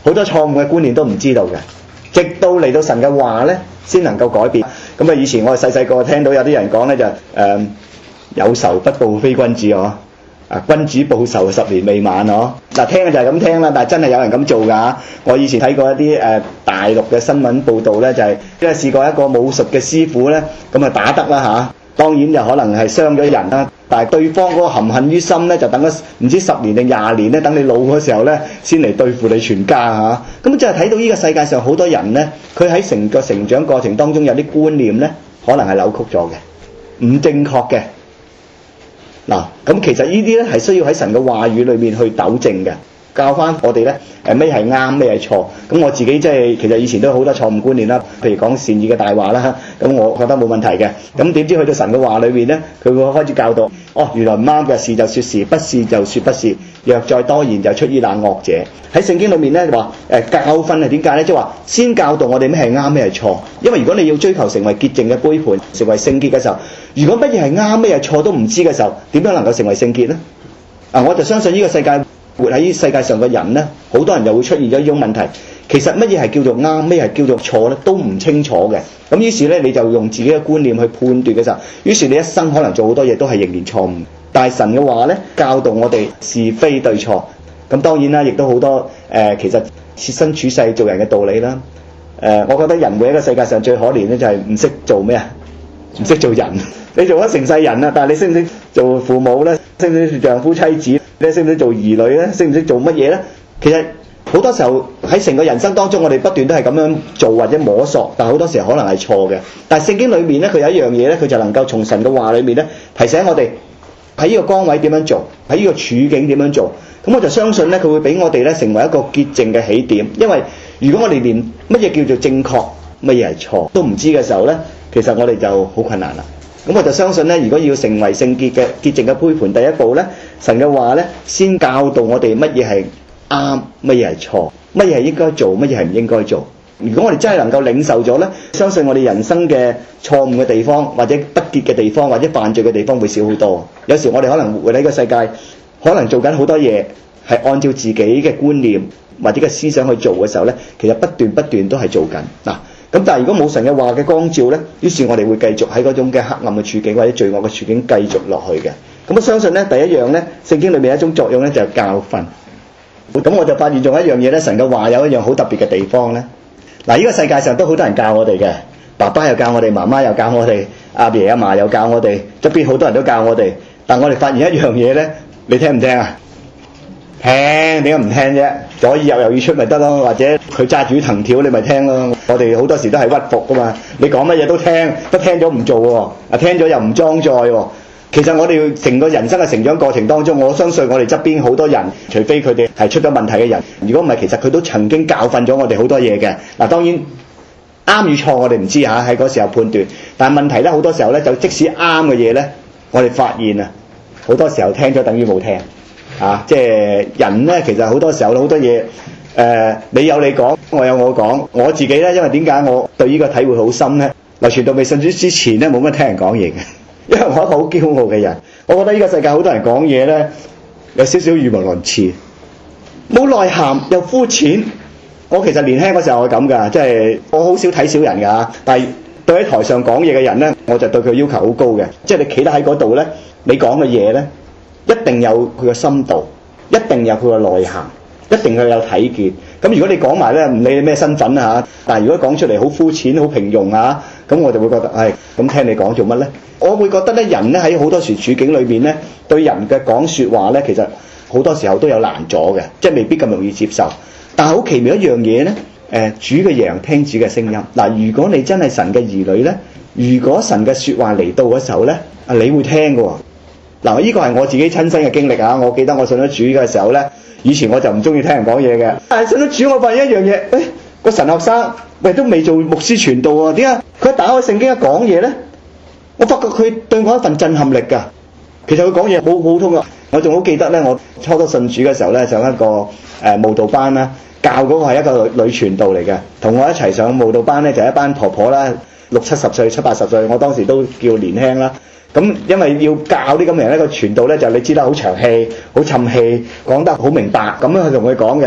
好多錯誤嘅觀念都唔知道嘅，直到嚟到神嘅話咧，先能夠改變。咁啊，以前我哋細細個聽到有啲人講咧就誒、呃、有仇不報非君子嗬。啊！君子報仇十年未晚嗬，嗱、啊、聽嘅就係咁聽啦，但係真係有人咁做㗎。我以前睇過一啲誒、呃、大陸嘅新聞報導咧，就係因為試過一個武術嘅師傅咧，咁啊打得啦嚇，當然就可能係傷咗人啦，但係對方嗰個含恨於心咧，就等咗唔知十年定廿年咧，等你老嗰時候咧，先嚟對付你全家嚇。咁就係睇到呢個世界上好多人咧，佢喺成個成長過程當中有啲觀念咧，可能係扭曲咗嘅，唔正確嘅。嗱，咁其實呢啲咧係需要喺神嘅話語裏面去糾正嘅，教翻我哋咧誒咩係啱，咩係錯。咁我自己即係其實以前都有好多錯誤觀念啦，譬如講善意嘅大話啦，咁我覺得冇問題嘅。咁點知去到神嘅話裏面咧，佢會開始教導，哦，原來唔啱嘅，是就說是，不是就說不是。若再多言，就出於那惡者。喺聖經裏面咧話誒教訓係點解咧？即係話先教導我哋咩係啱，咩係錯。因為如果你要追求成為潔淨嘅杯盤，成為聖潔嘅時候，如果乜嘢係啱，咩係錯都唔知嘅時候，點樣能夠成為聖潔呢？啊，我就相信呢個世界活喺世界上嘅人呢，好多人就會出現咗呢種問題。其實乜嘢係叫做啱，咩係叫做錯呢？都唔清楚嘅。咁於是呢，你就用自己嘅觀念去判斷嘅時候，於是你一生可能做好多嘢都係仍然錯誤。但係神嘅話呢，教導我哋是非對錯。咁當然啦，亦都好多誒、呃，其實設身處世做人嘅道理啦。誒、呃，我覺得人每一個世界上最可憐呢，就係唔識做咩啊？唔識做人。你做咗成世人啦，但係你識唔識做父母呢？識唔識做丈夫妻子？你識唔識做兒女呢？識唔識做乜嘢呢？其實好多時候喺成個人生當中，我哋不斷都係咁樣做或者摸索，但係好多時候可能係錯嘅。但係聖經裏面呢，佢有一樣嘢呢，佢就能夠從神嘅話裏面呢，提醒我哋喺呢個崗位點樣做，喺呢個處境點樣做。咁我就相信呢，佢會俾我哋呢成為一個潔淨嘅起點。因為如果我哋連乜嘢叫做正確，乜嘢係錯都唔知嘅時候呢，其實我哋就好困難啦。咁我就相信呢，如果要成為聖潔嘅潔淨嘅杯盤，第一步呢，神嘅話呢，先教導我哋乜嘢係啱，乜嘢係錯，乜嘢係應該做，乜嘢係唔應該做。如果我哋真係能夠領受咗呢，相信我哋人生嘅錯誤嘅地方，或者不潔嘅地方，或者犯罪嘅地方會少好多。有時我哋可能活喺呢個世界，可能做緊好多嘢係按照自己嘅觀念或者嘅思想去做嘅時候呢，其實不斷不斷都係做緊嗱。咁但係如果冇神嘅話嘅光照呢，於是我哋會繼續喺嗰種嘅黑暗嘅處境或者罪惡嘅處境繼續落去嘅。咁我相信呢，第一樣呢，聖經裏面有一種作用呢，就係教訓。咁我就發現仲有一樣嘢呢，神嘅話有一樣好特別嘅地方呢。嗱，呢個世界上都好多人教我哋嘅，爸爸又教我哋，媽媽又教我哋，阿爺阿嫲又教我哋，側邊好多人都教我哋。但我哋發現一樣嘢呢，你聽唔聽啊？聽，點解唔聽啫？左耳入右耳出咪得咯，或者佢揸住藤條你咪聽咯。我哋好多時都係屈服噶嘛，你講乜嘢都聽，不聽咗唔做喎，啊聽咗又唔裝載喎。其實我哋成個人生嘅成長過程當中，我相信我哋側邊好多人，除非佢哋係出咗問題嘅人，如果唔係，其實佢都曾經教訓咗我哋好多嘢嘅。嗱，當然啱與錯我哋唔知嚇，喺嗰時候判斷。但係問題咧，好多時候咧，就即使啱嘅嘢咧，我哋發現啊，好多時候聽咗等於冇聽。啊，即係人咧，其實好多時候好多嘢，誒、呃，你有你講，我有我講。我自己咧，因為點解我對呢個體會好深咧？嗱，傳道未信主之前咧，冇乜聽人講嘢嘅，因為我係一個好驕傲嘅人。我覺得呢個世界好多人講嘢咧，有少少語無倫次，冇內涵又膚淺。我其實年輕嗰時候係咁㗎，即係我好少睇小人㗎。但係對喺台上講嘢嘅人咧，我就對佢要求好高嘅。即係你企得喺嗰度咧，你講嘅嘢咧，一定有佢嘅深度，一定有佢嘅內涵，一定佢有體見。咁如果你講埋咧，唔理你咩身份啊，但係如果講出嚟好膚淺、好平庸啊，咁我就會覺得，唉、哎，咁聽你講做乜咧？我會覺得咧，人咧喺好多時處境裏邊咧，對人嘅講説話咧，其實好多時候都有難阻嘅，即係未必咁容易接受。但係好奇妙一樣嘢咧，誒，主嘅羊聽主嘅聲音。嗱，如果你真係神嘅兒女咧，如果神嘅説話嚟到嘅時候咧，啊，你會聽嘅喎。嗱，呢個係我自己親身嘅經歷啊！我記得我信咗主嘅時候咧，以前我就唔中意聽人講嘢嘅。但係信咗主，我發現一樣嘢，誒，個神學生喂都未做牧師傳道啊，點解佢一打開聖經一講嘢咧？我發覺佢對我一份震撼力㗎。其實佢講嘢好普通㗎。我仲好記得咧，我初初信主嘅時候咧，上一個誒、呃、慕道班啦，教嗰個係一個女女傳道嚟嘅，同我一齊上慕道班咧就係、一班婆婆啦，六七十歲、七八十歲，我當時都叫年輕啦。咁因為要教啲咁嘅人咧，個傳道咧就你知得好長氣、好沉氣，講得好明白，咁樣去同佢講嘅。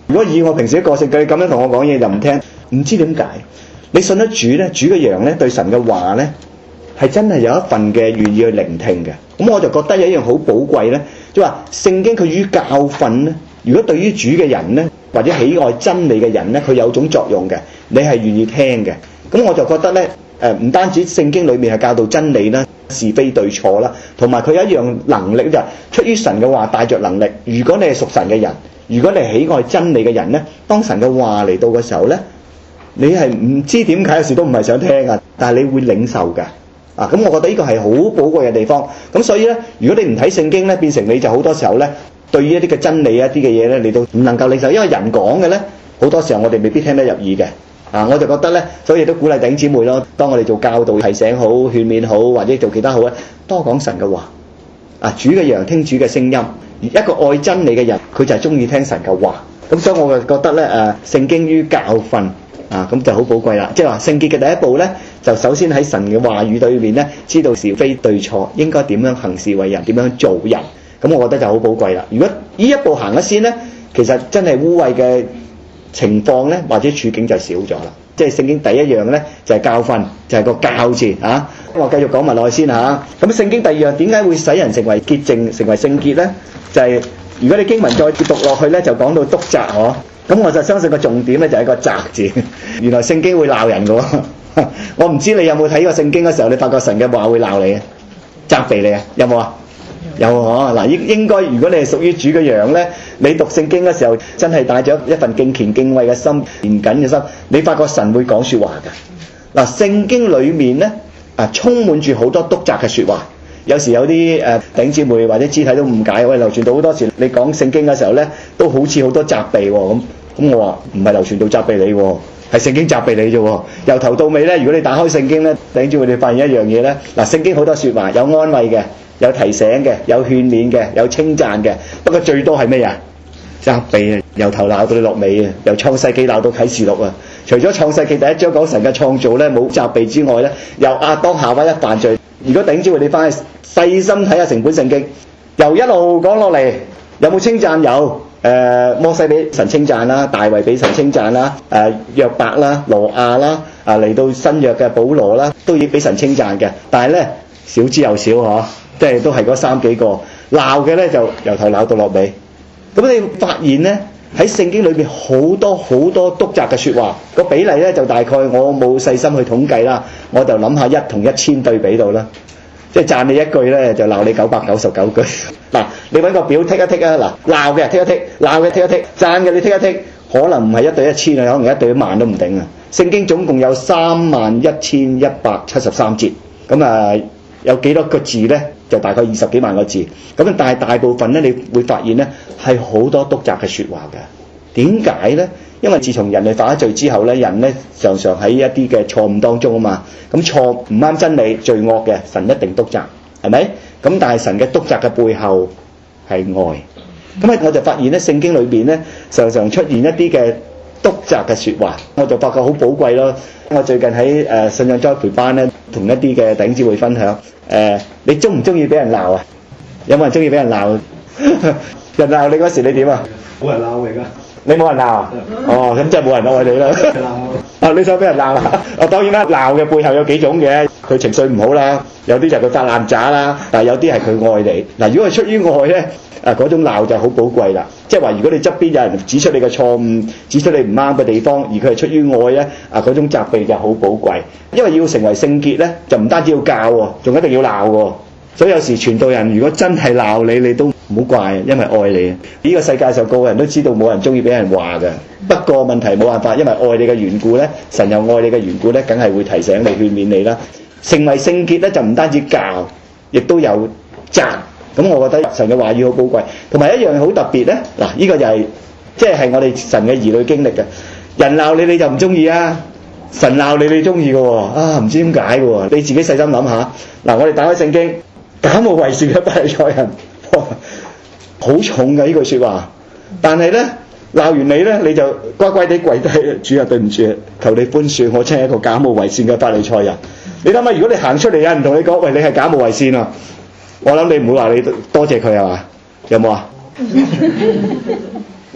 如果以我平時嘅個性，佢咁樣同我講嘢就唔聽，唔知點解。你信得主咧，主嘅羊咧對神嘅話咧係真係有一份嘅願意去聆聽嘅。咁我就覺得有一樣好寶貴咧，即係話聖經佢於教訓咧，如果對於主嘅人咧或者喜愛真理嘅人咧，佢有種作用嘅，你係願意聽嘅。咁我就覺得咧，誒唔單止聖經裏面係教導真理啦、是非對錯啦，同埋佢有一樣能力就係出於神嘅話帶着能力。如果你係屬神嘅人，如果你係喜愛真理嘅人咧，當神嘅話嚟到嘅時候咧，你係唔知點解有時都唔係想聽啊，但係你會領受㗎。啊，咁我覺得呢個係好寶貴嘅地方。咁所以咧，如果你唔睇聖經咧，變成你就好多時候咧，對於一啲嘅真理一啲嘅嘢咧，你都唔能夠領受，因為人講嘅咧，好多時候我哋未必聽得入耳嘅。啊，我就覺得咧，所以都鼓勵弟兄姊妹咯。當我哋做教導、提醒好、勸勉好，或者做其他好咧，多講神嘅話。啊，主嘅羊聽主嘅聲音。一個愛真理嘅人，佢就係中意聽神嘅話。咁所以我就覺得咧，誒、啊，聖經於教訓啊，咁就好寶貴啦。即係話聖潔嘅第一步咧，就首先喺神嘅話語對面咧，知道是非對錯，應該點樣行事為人，點樣做人。咁我覺得就好寶貴啦。如果呢一步行咗先咧，其實真係污穢嘅情況咧，或者處境就少咗啦。即係聖經第一樣咧，就係、是、教訓，就係、是、個教字啊。我繼續講埋落去先嚇。咁、啊、聖經第二樣點解會使人成為潔淨、成為聖潔咧？就係、是、如果你經文再讀落去咧，就講到督責嗬。咁我就相信個重點咧就係個責字。原來聖經會鬧人嘅喎。我唔知你有冇睇過聖經嘅時候，你發覺神嘅話會鬧你，責備你啊？有冇啊？有嗬。嗱，應應該如果你係屬於主嘅羊咧，你讀聖經嘅時候真係帶咗一份敬虔敬畏嘅心、嚴謹嘅心，你發覺神會講説話㗎。嗱，聖經裡面咧啊，充滿住好多督責嘅説話。有時有啲誒弟兄姊妹或者肢體都誤解，喂，流傳到好多時，你講聖經嘅時候咧，都好似好多責備喎咁。咁我話唔係流傳到責備你喎，係聖經責備你啫喎。由頭到尾咧，如果你打開聖經咧，弟兄姊妹你發現一樣嘢咧，嗱，聖經好多説話，有安慰嘅，有提醒嘅，有勸勉嘅，有稱讚嘅。不過最多係咩啊？責備啊！由頭鬧到你落尾啊！由創世記鬧到啟示錄啊！除咗創世記第一章講神嘅創造咧冇責備之外咧，由亞當夏娃一犯罪，如果頂住你翻去細心睇下成本聖經，由一路講落嚟，有冇稱讚？有，誒、呃、摩西俾神稱讚啦，大衛俾神稱讚啦，誒、呃、約伯啦、羅亞啦，啊嚟到新約嘅保羅啦，都要俾神稱讚嘅。但係咧少之又少嗬，即係都係嗰三幾個鬧嘅咧，就由頭鬧到落尾。咁你發現咧喺聖經裏邊好多好多督責嘅説話，個比例咧就大概我冇細心去統計啦，我就諗下一同一千對比到啦。即係讚你一句咧，就鬧你九百九十九句。嗱，你揾個表剔一剔啊！嗱，鬧嘅剔一剔，鬧嘅剔一剔，讚嘅你剔一剔，可能唔係一對一千啊，可能一對一萬都唔定啊。聖經總共有三萬一千一百七十三節，咁啊有幾多個字咧？就大概二十幾萬個字。咁但係大部分咧，你會發現咧係好多督責嘅説話㗎。點解咧？因為自從人類犯咗罪之後咧，人咧常常喺一啲嘅錯誤當中啊嘛。咁錯唔啱真理、罪惡嘅，神一定督責，係咪？咁但係神嘅督責嘅背後係愛。咁啊，我就發現咧，聖經裏邊咧常常出現一啲嘅督責嘅説話，我就發覺好寶貴咯。我最近喺誒、呃、信仰栽培班咧，同一啲嘅弟兄姊妹分享，誒、呃、你中唔中意俾人鬧啊？有冇人中意俾人鬧？人鬧你嗰時你點啊？ 冇人鬧我而家。 你冇人鬧啊？哦，咁即係冇人愛你啦。啊，你想俾人鬧啊？啊，當然啦，鬧嘅背後有幾種嘅，佢情緒唔好啦，有啲就係佢發爛渣啦，但係有啲係佢愛你。嗱，如果係出於愛咧，啊嗰種鬧就好寶貴啦。即係話，如果你側邊有人指出你嘅錯誤，指出你唔啱嘅地方，而佢係出於愛咧，啊嗰種責備就好寶貴。因為要成為聖潔咧，就唔單止要教喎，仲一定要鬧喎。所以有時傳道人如果真係鬧你，你都唔好怪，因為愛你。呢個世界上個個人都知道冇人中意俾人話嘅，不過問題冇辦法，因為愛你嘅緣故咧，神又愛你嘅緣故咧，梗係會提醒你、勸勉你啦。成為聖潔咧，就唔單止教，亦都有責。咁我覺得神嘅話語好寶貴，同埋一樣好特別咧。嗱，呢個就係即係係我哋神嘅兒女經歷嘅。人鬧你你就唔中意啊，神鬧你你中意嘅喎。啊，唔知點解嘅喎，你自己細心諗下。嗱，我哋打開聖經。假冒為善嘅法利賽人，好重嘅呢句説話。但係咧鬧完你咧，你就乖乖地跪低，主啊，對唔住，求你寬恕，我真係一個假冒為善嘅法利賽人。你諗下，如果你行出嚟有人同你講，喂，你係假冒為善啊，我諗你唔會話你多謝佢係嘛？有冇啊？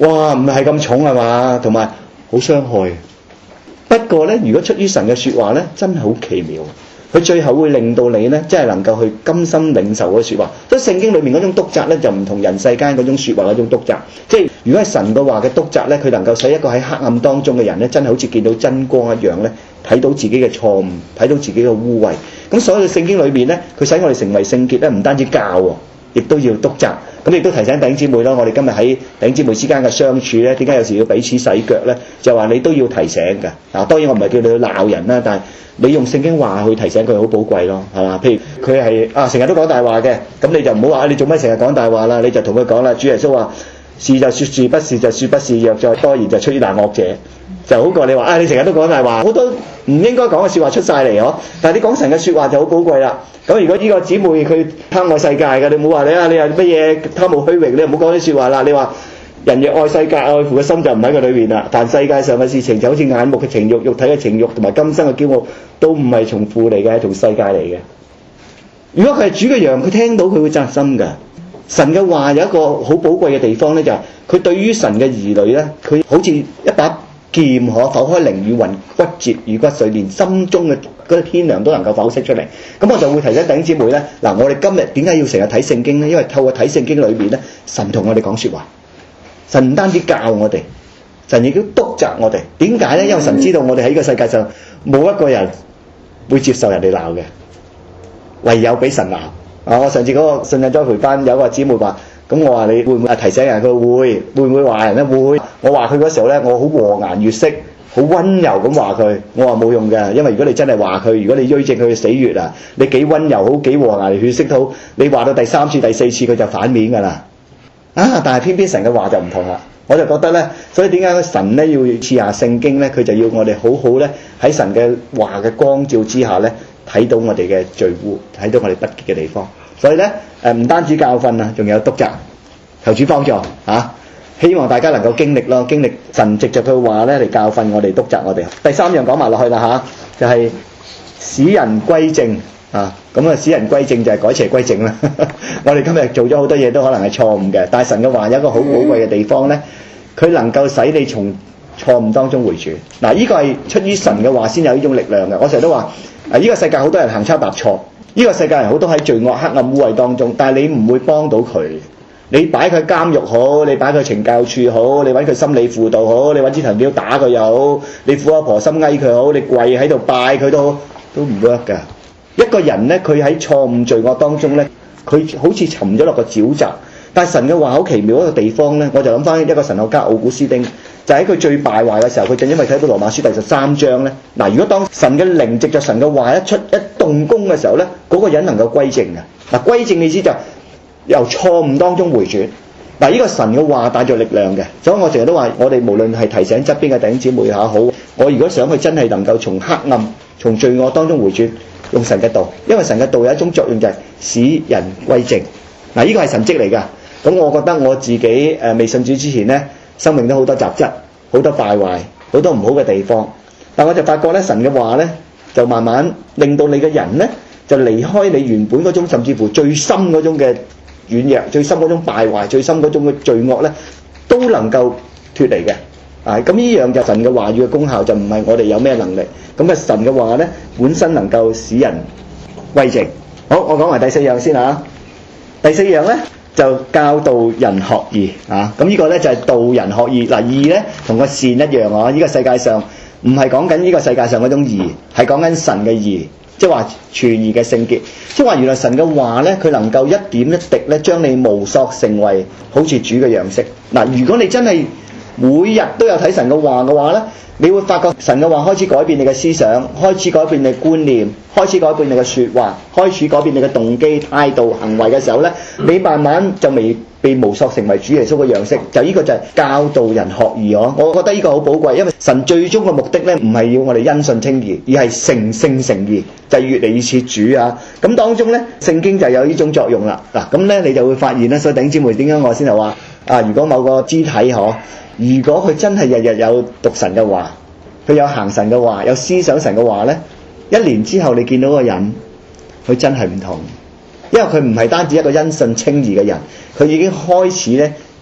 哇唔係咁重係嘛，同埋好傷害。不過咧，如果出於神嘅説話咧，真係好奇妙。佢最後會令到你咧，真係能夠去甘心領受嗰説話。所以聖經裏面嗰種督責咧，就唔同人世間嗰種説話嗰種督責。即係如果係神嘅話嘅督責咧，佢能夠使一個喺黑暗當中嘅人咧，真係好似見到真光一樣咧，睇到自己嘅錯誤，睇到自己嘅污穢。咁所以聖經裏面咧，佢使我哋成為聖潔咧，唔單止教喎，亦都要督責。咁亦都提醒弟兄姊妹啦，我哋今日喺弟兄姊妹之間嘅相處咧，點解有時要彼此洗腳咧？就話你都要提醒㗎。嗱，當然我唔係叫你去鬧人啦，但係你用聖經話去提醒佢好寶貴咯，係嘛？譬如佢係啊成日都講大話嘅，咁你就唔好話你做咩成日講大話啦，你就同佢講啦。主耶穌話：是就説是，不是就説不是，若再多言就出於那惡者。就好過你話啊，你成日都講大話，好多唔應該講嘅説話出晒嚟嗬。但係你講神嘅説話就好寶貴啦。咁如果呢個姊妹佢貪愛世界嘅，你唔好話你啊，你係乜嘢貪慕虛榮，你唔好講啲説話啦。你話人若愛世界，愛父嘅心就唔喺佢裏邊啦。但世界上嘅事情就好似眼目嘅情慾、肉體嘅情慾同埋今生嘅驕傲，都唔係從父嚟嘅，係從世界嚟嘅。如果佢係主嘅羊，佢聽到佢會扎心㗎。神嘅話有一個好寶貴嘅地方咧，就係、是、佢對於神嘅兒女咧，佢好似一把劍可剖開靈與魂、骨節與骨髓，連心中嘅嗰啲天良都能夠剖析出嚟。咁我就會提醒弟兄姊妹咧，嗱，我哋今日點解要成日睇聖經咧？因為透過睇聖經裏面咧，神同我哋講説話，神唔單止教我哋，神亦都督責我哋。點解咧？因為神知道我哋喺呢個世界上冇一個人會接受人哋鬧嘅，唯有俾神鬧。啊！我上次嗰個信仰栽培班有個姊妹話，咁我話你會唔會提醒人？佢會，會唔會話人咧？會。我話佢嗰時候咧，我好和顏悅色，好溫柔咁話佢。我話冇用嘅，因為如果你真係話佢，如果你追正佢嘅死穴啊，你幾溫柔好，幾和顏悅色都好，你話到第三次、第四次佢就反面㗎啦。啊！但係偏偏神嘅話就唔同啦。我就覺得咧，所以點解神咧要賜下聖經咧？佢就要我哋好好咧喺神嘅話嘅光照之下咧，睇到我哋嘅罪污，睇到我哋不潔嘅地方。所以咧，誒唔單止教訓啊，仲有督責，求主幫助啊！希望大家能夠經歷咯，經歷神藉着佢話咧嚟教訓我哋、督責我哋。第三樣講埋落去啦嚇，就係、是、使人歸正啊！咁啊，使人歸正就係改邪歸正啦。我哋今日做咗好多嘢都可能係錯誤嘅，但係神嘅話有一個好寶貴嘅地方咧，佢能夠使你從錯誤當中回轉。嗱、啊，呢、這個係出於神嘅話先有呢種力量嘅。我成日都話，啊，呢、這個世界好多人行差踏錯。呢個世界人好多喺罪惡黑暗污穢當中，但係你唔會幫到佢。你擺佢監獄好，你擺佢懲教處好，你揾佢心理輔導好，你揾支藤條打佢又好，你苦阿婆心翳佢好，你跪喺度拜佢都好，都唔 work 㗎。一個人咧，佢喺錯誤罪惡當中咧，佢好似沉咗落個沼澤。但係神嘅話好奇妙一個地方咧，我就諗翻一個神學家奧古斯丁，就喺佢最敗壞嘅時候，佢正因為睇到羅馬書第十三章咧。嗱，如果當神嘅靈藉着神嘅話一出一動工嘅時候咧，嗰、那個人能夠歸正嘅。嗱，歸正嘅意思就由錯誤當中回轉。嗱，呢個神嘅話帶著力量嘅，所以我成日都話，我哋無論係提醒側邊嘅弟兄姊妹也好，我如果想佢真係能夠從黑暗、從罪惡當中回轉，用神嘅道，因為神嘅道有一種作用就係使人歸正。嗱，呢個係神蹟嚟㗎。咁我覺得我自己誒、呃、未信主之前咧，生命都好多雜質，好多敗壞，好多唔好嘅地方。但我就發覺咧，神嘅話咧，就慢慢令到你嘅人咧，就離開你原本嗰種甚至乎最深嗰種嘅軟弱、最深嗰種敗壞、最深嗰種嘅罪惡咧，都能夠脫離嘅。啊，咁呢樣就神嘅話語嘅功效，就唔係我哋有咩能力。咁啊，神嘅話咧，本身能夠使人歸正。好，我講埋第四樣先啊。第四樣咧，就教導人學義啊！咁呢個咧就係、是、導人學義。嗱、啊，義咧同個善一樣啊！呢、這個世界上唔係講緊呢個世界上嗰種義，係講緊神嘅義，即係話全義嘅聖潔。即係話原來神嘅話咧，佢能夠一點一滴咧將你模塑成為好似主嘅樣式。嗱、啊，如果你真係每日都有睇神嘅話嘅話咧，你會發覺神嘅話開始改變你嘅思想，開始改變你嘅觀念，開始改變你嘅説話，開始改變你嘅動機、態度、行為嘅時候咧，你慢慢就未被模塑成為主耶穌嘅樣式。就呢個就係教導人學義哦。我覺得呢個好寶貴，因為神最終嘅目的咧，唔係要我哋因信稱義，而係成聖成義，就係、是、越嚟越似主啊。咁當中咧，聖經就有呢種作用啦。嗱，咁咧你就會發現咧，所以弟兄姊妹點解我先係話啊？如果某個肢體嗬，如果佢真係日日有讀神嘅話，佢有行神嘅話，有思想神嘅話咧，一年之後你見到個人，佢真係唔同，因為佢唔係單止一個因信稱義嘅人，佢已經開始咧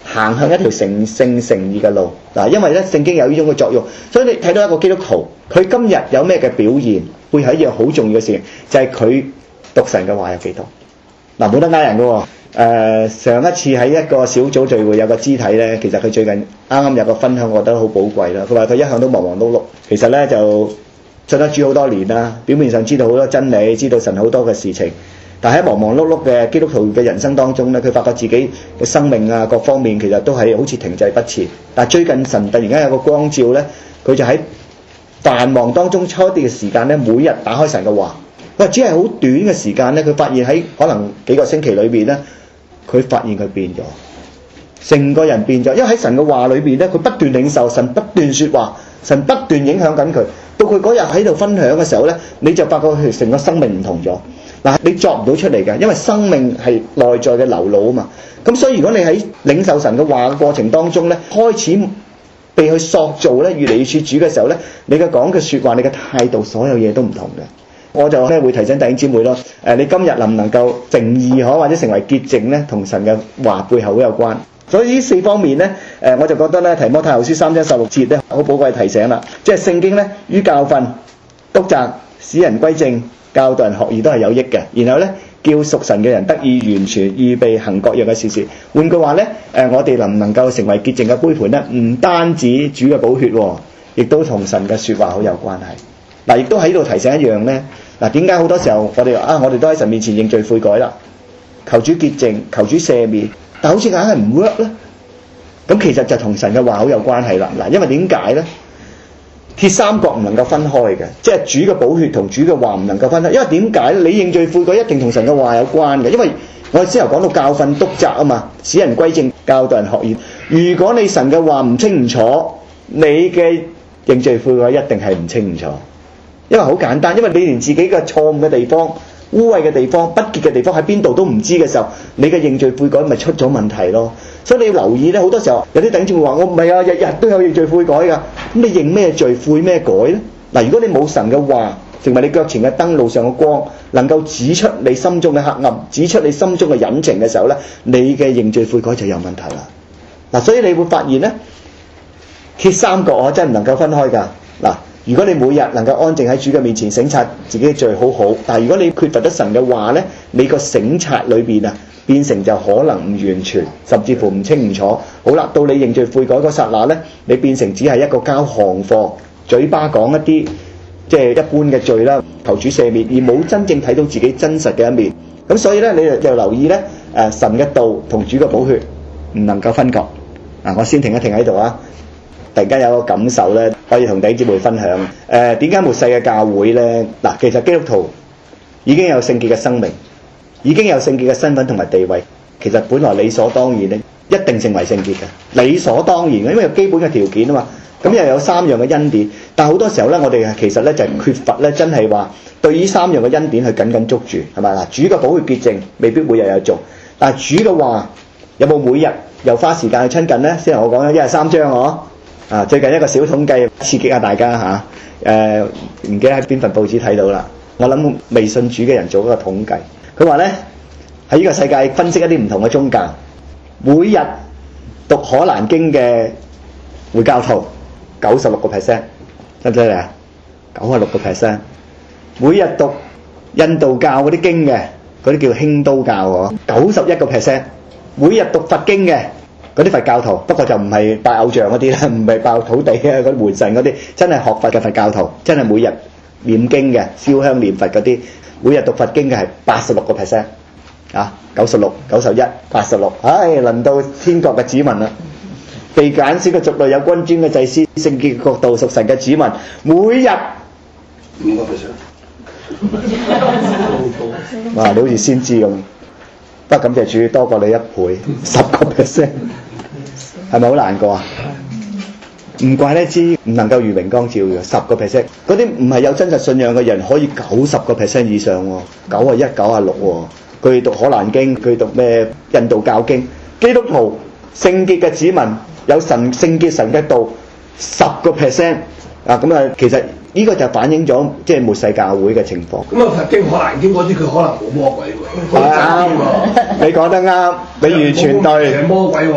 行向一條成聖成義嘅路嗱，因為咧聖經有呢種嘅作用，所以你睇到一個基督徒，佢今日有咩嘅表現，背後一樣好重要嘅事情，就係、是、佢讀神嘅話有幾多嗱，冇得呃人嘅喎。誒、呃、上一次喺一個小組聚會有個肢體咧，其實佢最近啱啱有個分享，我覺得好寶貴啦。佢話佢一向都忙忙碌碌，其實咧就信得主好多年啦，表面上知道好多真理，知道神好多嘅事情，但喺忙忙碌碌嘅基督徒嘅人生當中咧，佢發覺自己嘅生命啊各方面其實都係好似停滯不前。但係最近神突然間有個光照咧，佢就喺繁忙當中抽一啲嘅時間咧，每日打開神嘅話。佢話只係好短嘅時間咧，佢發現喺可能幾個星期裏邊咧，佢發現佢變咗，成個人變咗。因為喺神嘅話裏邊咧，佢不斷領受神，不斷説話，神不斷影響緊佢。到佢嗰日喺度分享嘅時候咧，你就發覺佢成個生命唔同咗。嗱，你作唔到出嚟嘅，因為生命係內在嘅流露啊嘛。咁所以如果你喺領受神嘅話嘅過程當中咧，開始被佢塑造咧，越嚟越似主嘅時候咧，你嘅講嘅説話，你嘅態度，所有嘢都唔同嘅。我就咧會提醒弟兄姊妹咯，誒，你今日能唔能夠成義可或者成為潔淨咧，同神嘅話背後好有關。所以呢四方面咧，誒，我就覺得咧，提摩太後書三章十六節咧，好寶貴嘅提醒啦。即係聖經咧，於教訓、督責、使人歸正、教導人學義都係有益嘅。然後咧，叫屬神嘅人得以完全，預備行各樣嘅善事。換句話咧，誒，我哋能唔能夠成為潔淨嘅杯盤咧？唔單止主嘅寶血，亦都同神嘅説話好有關係。嗱，亦都喺度提醒一樣咧。嗱，點解好多時候我哋話啊，我哋都喺神面前認罪悔改啦，求主潔淨，求主赦免，但好似硬係唔 work 咧。咁其實就同神嘅話好有關係啦。嗱，因為點解咧？鐵三角唔能夠分開嘅，即係主嘅寶血同主嘅話唔能夠分開。因為點解咧？你認罪悔改一定同神嘅話有關嘅。因為我哋先頭講到教訓督責啊嘛，使人歸正，教導人學義。如果你神嘅話唔清唔楚，你嘅認罪悔改一定係唔清唔楚。因為好簡單，因為你連自己嘅錯誤嘅地方、污穢嘅地方、不潔嘅地方喺邊度都唔知嘅時候，你嘅認罪悔改咪出咗問題咯。所以你要留意咧，好多時候有啲弟兄姊妹話：我唔係啊，日日都有認罪悔改㗎。咁你認咩罪、悔咩改咧？嗱，如果你冇神嘅話成為你腳前嘅燈、路上嘅光，能夠指出你心中嘅黑暗、指出你心中嘅隱情嘅時候咧，你嘅認罪悔改就有問題啦。嗱，所以你會發現咧，鐵三角我真係唔能夠分開㗎。嗱。如果你每日能夠安靜喺主嘅面前省察自己嘅罪好好，但係如果你缺乏咗神嘅話呢，你個省察裏邊啊變成就可能唔完全，甚至乎唔清唔楚。好啦，到你認罪悔改嗰剎那呢，你變成只係一個交行貨，嘴巴講一啲即係一般嘅罪啦，求主赦免，而冇真正睇到自己真實嘅一面。咁所以呢，你就留意呢，誒神嘅道同主嘅寶血唔能夠分割。嗱，我先停一停喺度啊。突然間有個感受咧，可以同弟兄姊妹分享。誒點解末世嘅教會咧？嗱，其實基督徒已經有聖潔嘅生命，已經有聖潔嘅身份同埋地位。其實本來理所當然咧，一定成為聖潔嘅，理所當然嘅，因為有基本嘅條件啊嘛。咁又有三樣嘅恩典，但係好多時候咧，我哋其實咧就係缺乏咧，真係話對呢三樣嘅恩典去緊緊捉住，係咪嗱？主嘅寶血潔淨，未必每日有做，但係主嘅話有冇每日又花時間去親近咧？先頭我講咗一日三章嗬。啊！最近一個小統計刺激下大家嚇，誒唔記得喺邊份報紙睇到啦。我諗未信主嘅人做嗰個統計，佢話咧喺呢個世界分析一啲唔同嘅宗教，每日讀可蘭經嘅回教徒九十六個 percent， 得唔得嚟啊？九十六個 percent， 每日讀印度教嗰啲經嘅嗰啲叫興都教喎，九十一個 percent， 每日讀佛經嘅。嗰啲佛教徒，不過就唔係拜偶像嗰啲啦，唔係拜土地啊，嗰啲門神嗰啲，真係學佛嘅佛教徒，真係每日念經嘅、燒香念佛嗰啲，每日讀佛經嘅係八十六個 percent， 啊，九十六、九十一、八十六，唉，輪到天國嘅子民啦，被揀選嘅族類有君尊嘅祭司，聖潔嘅國度屬神嘅子民，每日五個 percent， 哇！你好似先知咁。不過感謝主多過你一倍，十個 percent， 係咪好難過啊？唔怪得知唔能夠如明光照嘅十個 percent， 嗰啲唔係有真實信仰嘅人可以九十個 percent 以上喎，九啊一、九啊六喎。佢讀可蘭經，佢讀咩印度教經，基督徒聖潔嘅子民有神聖潔神嘅道十個 percent 啊！咁啊，其實呢個就反映咗即係末世教會嘅情況。 咁啊，佛經可蘭經嗰啲佢可能冇魔鬼喎。 啱，你講得啱，你完全對。 係魔鬼喎，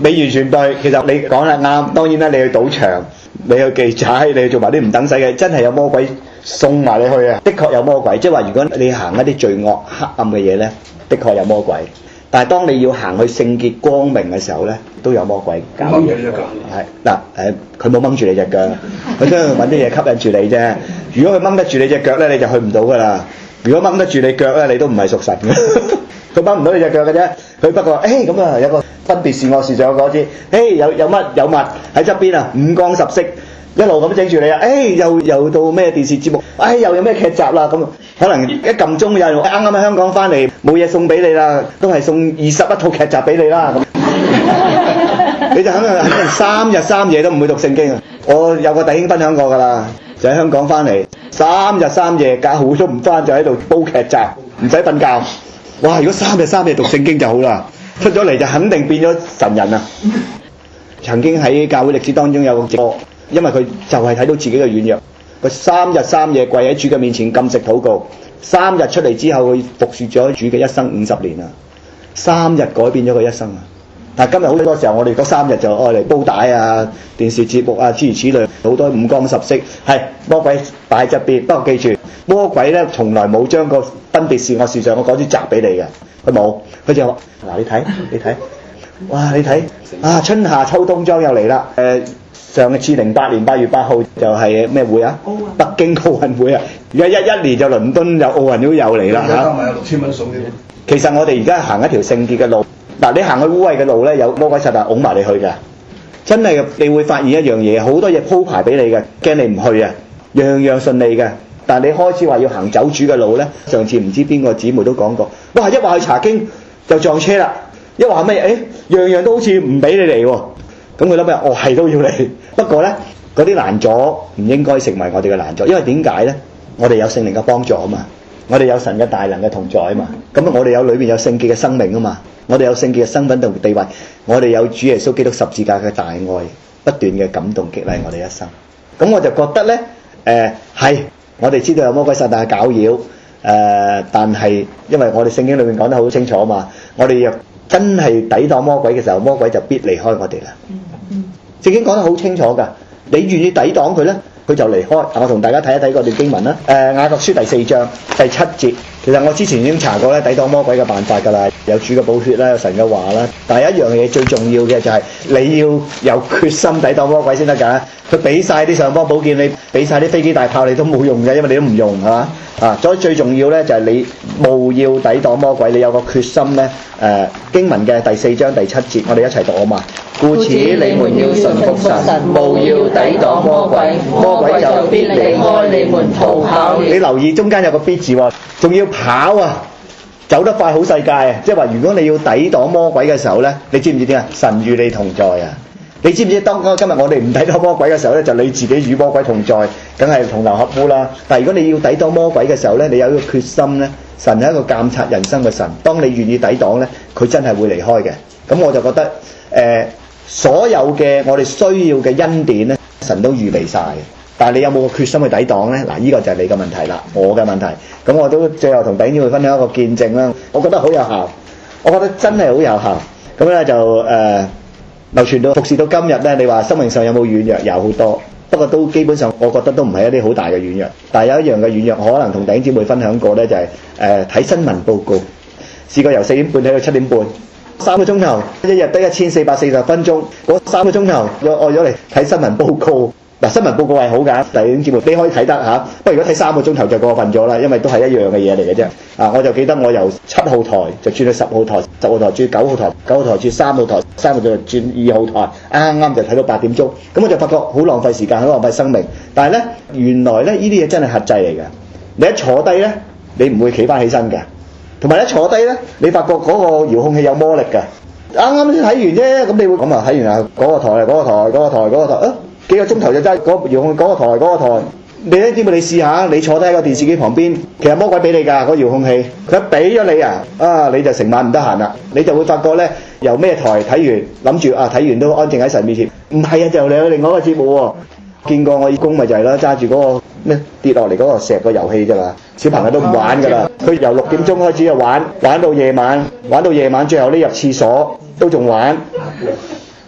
你完全對，其實你講得啱。當然啦，你去賭場，你去記仔，你去做埋啲唔等使嘅，真係有魔鬼送埋你去啊！的確有魔鬼，即係話如果你行一啲罪惡黑暗嘅嘢咧，的確有魔鬼。但係當你要行去聖潔光明嘅時候咧，都有魔鬼搞嘢。係嗱誒，佢冇掹住你隻腳，佢都揾啲嘢吸引住你啫。如果佢掹得住你隻腳咧，你就去唔到噶啦。如果掹得住你腳咧，你都唔係屬神嘅。佢掹唔到你隻腳嘅啫。佢不過誒咁啊，有個分別是惡是善嗰啲，誒有有乜有物喺側邊啊，五光十色。一路咁整住你啊！誒、哎、又又到咩電視節目？誒、哎、又有咩劇集啦？咁可能一撳鐘有人啱啱喺香港翻嚟，冇嘢送俾你啦，都係送二十一套劇集俾你啦。咁你就肯定肯定三日三夜都唔會讀聖經啊！我有個弟兄分享過㗎啦，就喺香港翻嚟，三日三夜教會都唔翻，就喺度煲劇集，唔使瞓覺。哇！如果三日三夜讀聖經就好啦，出咗嚟就肯定變咗神人啊！曾經喺教會歷史當中有個直播。因為佢就係睇到自己嘅軟弱，佢三日三夜跪喺主嘅面前禁食禱告，三日出嚟之後佢服侍咗主嘅一生五十年啊，三日改變咗佢一生啊！但係今日好多時候我哋嗰三日就愛嚟煲帶啊、電視節目啊諸如此類，好多五光十色，係魔鬼擺喺側邊。不過記住，魔鬼咧從來冇將個分別是惡是善我講啲摘俾你嘅，佢冇，佢就話嗱你睇你睇，哇你睇啊春夏秋冬裝又嚟啦誒。呃上次零八年八月八號就係咩會啊？北京奧運會啊！而家一一年就倫敦有奧運都又嚟啦嚇。加埋有六千蚊送添。其實我哋而家行一條聖潔嘅路，嗱你行去污穢嘅路咧，有魔鬼撒旦拱埋你去嘅。真係你會發現一樣嘢，好多嘢鋪排俾你嘅，驚你唔去啊，樣樣順利嘅。但係你開始話要行走主嘅路咧，上次唔知邊個姊妹都講過，哇！一話去查經就撞車啦，一話咩？誒、哎，樣樣都好似唔俾你嚟喎。咁佢諗咩？哦，係都要嚟。不過咧，嗰啲難阻唔應該成為我哋嘅難阻，因為點解咧？我哋有聖靈嘅幫助啊嘛，我哋有神嘅大能嘅同在啊嘛。咁我哋有裏邊有聖潔嘅生命啊嘛，我哋有聖潔嘅身份同地位，我哋有主耶穌基督十字架嘅大愛，不斷嘅感動激勵我哋一生。咁我就覺得咧，誒、呃、係我哋知道有魔鬼撒旦嘅攪擾，誒、呃，但係因為我哋聖經裏面講得好清楚啊嘛，我哋若真係抵擋魔鬼嘅時候，魔鬼就必離開我哋啦。聖經講得好清楚㗎，你願意抵擋佢咧，佢就離開。我同大家睇一睇嗰段經文啦。誒、呃，雅各書第四章第七節，其實我之前已經查過咧，抵擋魔鬼嘅辦法㗎啦，有主嘅寶血啦，有神嘅話啦。但係一樣嘢最重要嘅就係你要有決心抵擋魔鬼先得㗎。佢俾晒啲尚方寶劍你，俾晒啲飛機大炮你都冇用嘅，因為你都唔用係嘛啊。所以最重要咧就係你務要抵擋魔鬼，你有個決心咧。誒、呃，經文嘅第四章第七節，我哋一齊讀啊嘛。故此你們要順服神，務要抵擋魔鬼，魔鬼就必離開你們逃跑了。你留意中間有個必字喎，仲要跑啊，走得快好世界啊！即係話如果你要抵擋魔鬼嘅時候咧，你知唔知點啊？神與你同在啊！你知唔知當今日我哋唔抵擋魔鬼嘅時候咧，就你自己與魔鬼同在，梗係同流合污啦。但係如果你要抵擋魔鬼嘅時候咧，你有一個決心咧，神係一個監察人生嘅神。當你願意抵擋咧，佢真係會離開嘅。咁我就覺得誒。呃所有嘅我哋需要嘅恩典咧，神都預備晒嘅。但係你有冇個決心去抵擋咧？嗱，呢個就係你嘅問題啦，我嘅問題。咁我都最後同弟兄姊妹分享一個見證啦。我覺得好有效，我覺得真係好有效。咁咧就誒、呃、流傳到服侍到今日咧，你話生命上有冇軟弱？有好多，不過都基本上我覺得都唔係一啲好大嘅軟弱。但係有一樣嘅軟弱，可能同弟兄姊妹分享過咧，就係誒睇新聞報告，試過由四點半睇到七點半。三個鐘頭，一日得一千四百四十分鐘，嗰三個鐘頭又愛咗嚟睇新聞報告。嗱，新聞報告係好㗎，第二啲節目你可以睇得嚇。不過如果睇三個鐘頭就過分咗啦，因為都係一樣嘅嘢嚟嘅啫。啊，我就記得我由七號台就轉去十號台，十號台轉九號台，九號台轉三號台，三號台轉二號台，啱啱就睇到八點鐘。咁我就發覺好浪費時間，好浪費生命。但係咧，原來咧呢啲嘢真係核制嚟嘅。你一坐低咧，你唔會企翻起身嘅。同埋一坐低咧，你發覺嗰個遙控器有魔力嘅。啱啱先睇完啫，咁你會咁啊？睇完啊，嗰個台啊，嗰個台，嗰個台，嗰個台啊，幾個鐘頭就揸嗰遙控嗰個台，嗰個台。你咧點解你試下？你坐低喺個電視機旁邊，其實魔鬼俾你㗎嗰遙控器，佢一俾咗你啊，啊你就成晚唔得閒啦。你就會發覺咧，由咩台睇完，諗住啊睇完都安靜喺神面前。唔係啊，就嚟另外一個節目喎。見過我義工咪就係啦，揸住嗰個咩跌落嚟嗰個石個遊戲啫嘛，小朋友都唔玩㗎啦。佢由六點鐘開始就玩，玩到夜晚，玩到夜晚，最後呢入廁所都仲玩。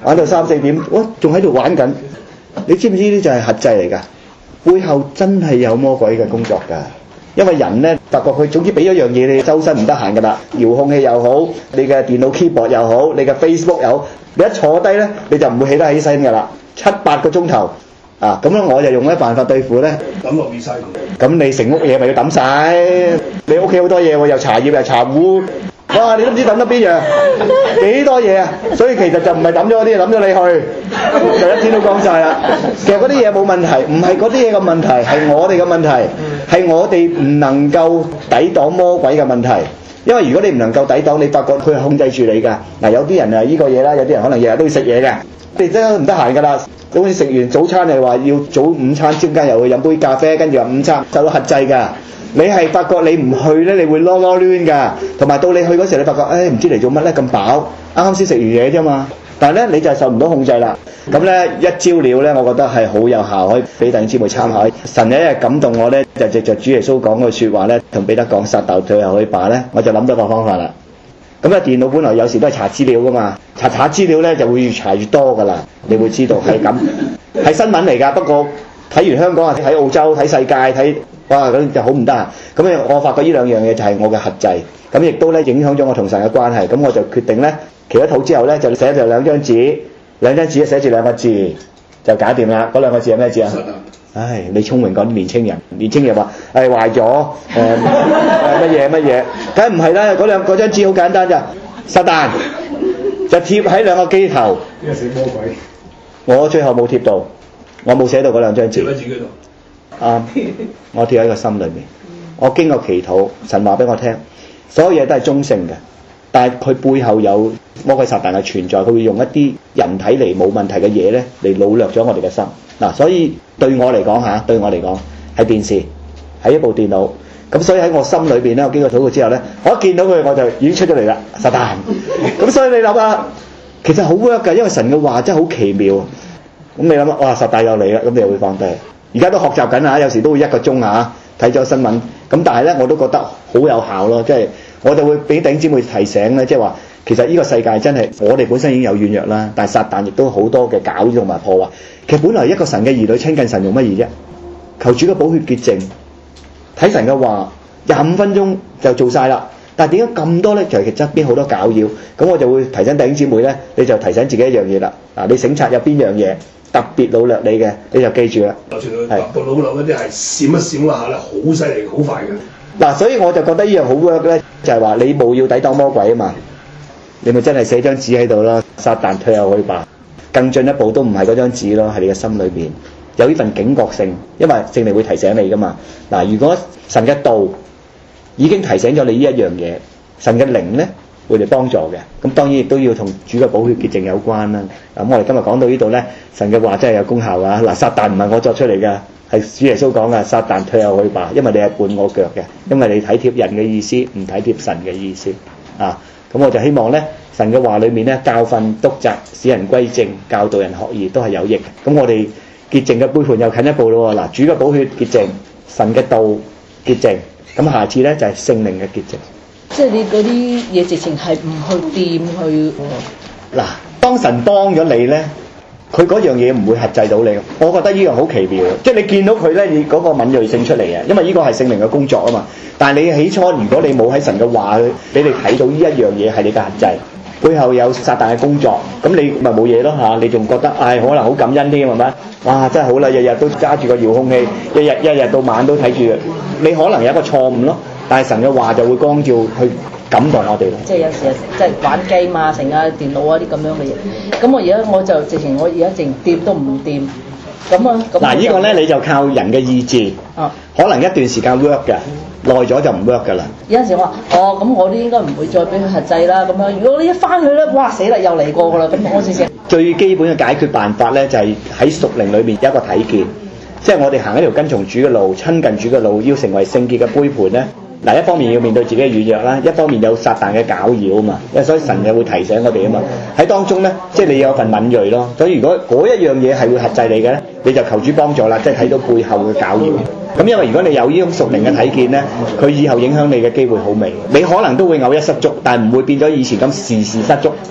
玩到三四點，哇，仲喺度玩緊。你知唔知呢啲就係核制嚟㗎？背後真係有魔鬼嘅工作㗎。因為人咧，發覺佢總之俾咗樣嘢你，周身唔得閒㗎啦。遙控器又好，你嘅電腦 keyboard 又好，你嘅 Facebook 又好，你一坐低咧，你就唔會起得起身㗎啦。七八個鐘頭啊，咁咧我就用咩辦法對付咧？ 抌落 recycle。咁你成屋嘢咪要抌晒？你屋企好多嘢喎，又茶葉又茶壺。哇！你都唔知抌得邊樣，幾多嘢啊！所以其實就唔係抌咗嗰啲嘢，抌咗你去，就一天都講晒啦。其實嗰啲嘢冇問題，唔係嗰啲嘢嘅問題，係我哋嘅問題，係我哋唔能夠抵擋魔鬼嘅問題。因為如果你唔能夠抵擋，你發覺佢係控制住你㗎。嗱，有啲人啊依個嘢啦，有啲人可能日日都要食嘢嘅，你真係唔得閒㗎啦。好似食完早餐又話要早午餐，中間又去飲杯咖啡，跟住話午餐就到核制㗎。你係發覺你唔去咧，你會囉囉攣㗎。同埋到你去嗰時，你發覺誒唔知嚟做乜咧，咁飽，啱啱先食完嘢啫嘛。但係咧你就係受唔到控制啦。咁咧一招料咧，我覺得係好有效，可以俾弟兄姊妹參考。神有一日感動我咧，就藉着主耶穌講嘅説話咧，同彼得講撒但退後去吧咧，我就諗到個方法啦。咁啊電腦本來有時都係查資料㗎嘛，查查資料咧就會越查越多㗎啦。你會知道係咁，係新聞嚟㗎。不過睇完香港啊，睇澳洲，睇世界，睇。哇！咁就好唔得閒，咁我發覺呢兩樣嘢就係我嘅核制，咁亦都咧影響咗我同神嘅關係。咁我就決定咧祈咗禱之後咧，就寫咗兩張紙，兩張紙寫住兩個字就搞掂啦。嗰兩個字係咩字啊？唉，你聰明過啲年青人，年青人話係壞咗誒乜嘢乜嘢，梗係唔係啦？嗰兩嗰張紙好簡單咋，撒但就貼喺兩個機頭。呢個死魔鬼！我最後冇貼到，我冇寫到嗰兩張字。貼喺自己度。啊！我貼喺個心裏面，我經過祈禱，神話俾我聽，所有嘢都係中性嘅，但係佢背後有魔鬼撒但嘅存在，佢會用一啲人睇嚟冇問題嘅嘢咧嚟擄掠咗我哋嘅心。嗱、啊，所以對我嚟講嚇，對我嚟講係電視，係一部電腦。咁所以喺我心裏邊咧，我經過禱告之後咧，我一見到佢我就已經出咗嚟啦，撒但。咁所以你諗下，其實好 work 㗎，因為神嘅話真係好奇妙。咁你諗下，哇！撒但又嚟啦，咁你又會放低。而家都學習緊啊，有時都會一個鐘啊睇咗新聞，咁但係咧我都覺得好有效咯，即係我就會俾弟兄姊妹提醒咧，即係話其實呢個世界真係我哋本身已經有軟弱啦，但係撒但亦都好多嘅攪擾同埋破壞。其實本來一個神嘅兒女親近神用乜嘢啫？求主嘅寶血潔淨，睇神嘅話廿五分鐘就做晒啦。但係點解咁多咧？就係側邊好多攪擾，咁我就會提醒弟兄姊妹咧，你就提醒自己一樣嘢啦。嗱，你省察有邊樣嘢特別擄掠你嘅，你就記住啦。就算佢特別擄掠嗰啲係閃一閃一下咧，好犀利，好快嘅。嗱，所以我就覺得呢樣好 work 咧，就係話你冇要抵擋魔鬼啊嘛，你咪真係寫張紙喺度咯，撒但退後去吧。更進一步都唔係嗰張紙咯，係你嘅心裏邊有呢份警覺性，因為聖靈會提醒你噶嘛。嗱，如果神嘅道已經提醒咗你呢一樣嘢，神嘅靈咧會嚟幫助嘅。咁當然亦都要同主嘅寶血潔淨有關啦。咁我哋今日講到呢度咧，神嘅話真係有功效啊！嗱，撒但唔係我作出嚟嘅，係主耶穌講嘅，撒但退後去吧，因為你係絆我腳嘅，因為你體貼人嘅意思，唔體貼神嘅意思啊。咁我就希望咧，神嘅話裏面咧，教訓督責，使人歸正，教導人學義，都係有益嘅。咁我哋潔淨嘅杯盤又近一步咯喎。嗱，主嘅寶血潔淨，神嘅道潔淨。咁下次咧就係、是、聖靈嘅潔淨， 即係你嗰啲嘢直情係唔去掂去。 嗱，當神幫咗你咧，佢嗰樣嘢唔會轄制到你。我覺得呢樣好奇妙，即係你見到佢咧，你嗰個敏鋭性出嚟嘅，因為呢個係聖靈嘅工作啊嘛。但係你起初如果你冇喺神嘅話去俾你睇到呢一樣嘢係你嘅轄制，背後有撒但嘅工作，咁你咪冇嘢咯嚇。你仲覺得唉、哎、可能好感恩添係咪？哇！真係好啦，日日都揸住個遙控器，日日一日到晚都睇住。你可能有一個錯誤咯，但係神嘅話就會光照去感動我哋咯。 即係有時即係玩機嘛，成日電腦啊啲咁樣嘅嘢。咁我而家我就直情我而家淨掂都唔掂。咁啊咁。嗱，呢個咧你就靠人嘅意志。啊。可能一段時間 work 嘅，耐咗就唔 work 㗎啦。有陣時我話哦，咁我啲應該唔會再俾佢轄制啦。咁樣如果你一翻去咧，哇死啦，又嚟過㗎啦。咁我試試。最基本嘅解決辦法咧，就係喺屬靈裏面有一個體見。即係我哋行一條跟從主嘅路，親近主嘅路，要成為聖潔嘅杯盤咧。嗱，一方面要面對自己嘅軟弱啦，一方面有撒但嘅攪擾啊嘛。因為所以神就會提醒我哋啊嘛。喺當中咧，即係你有份敏鋭咯。所以如果嗰一樣嘢係會轄制你嘅咧，你就求主幫助啦。即係睇到背後嘅攪擾。咁因為如果你有呢種屬靈嘅體見咧，佢以後影響你嘅機會好微。你可能都會偶一失足，但係唔會變咗以前咁時時失足。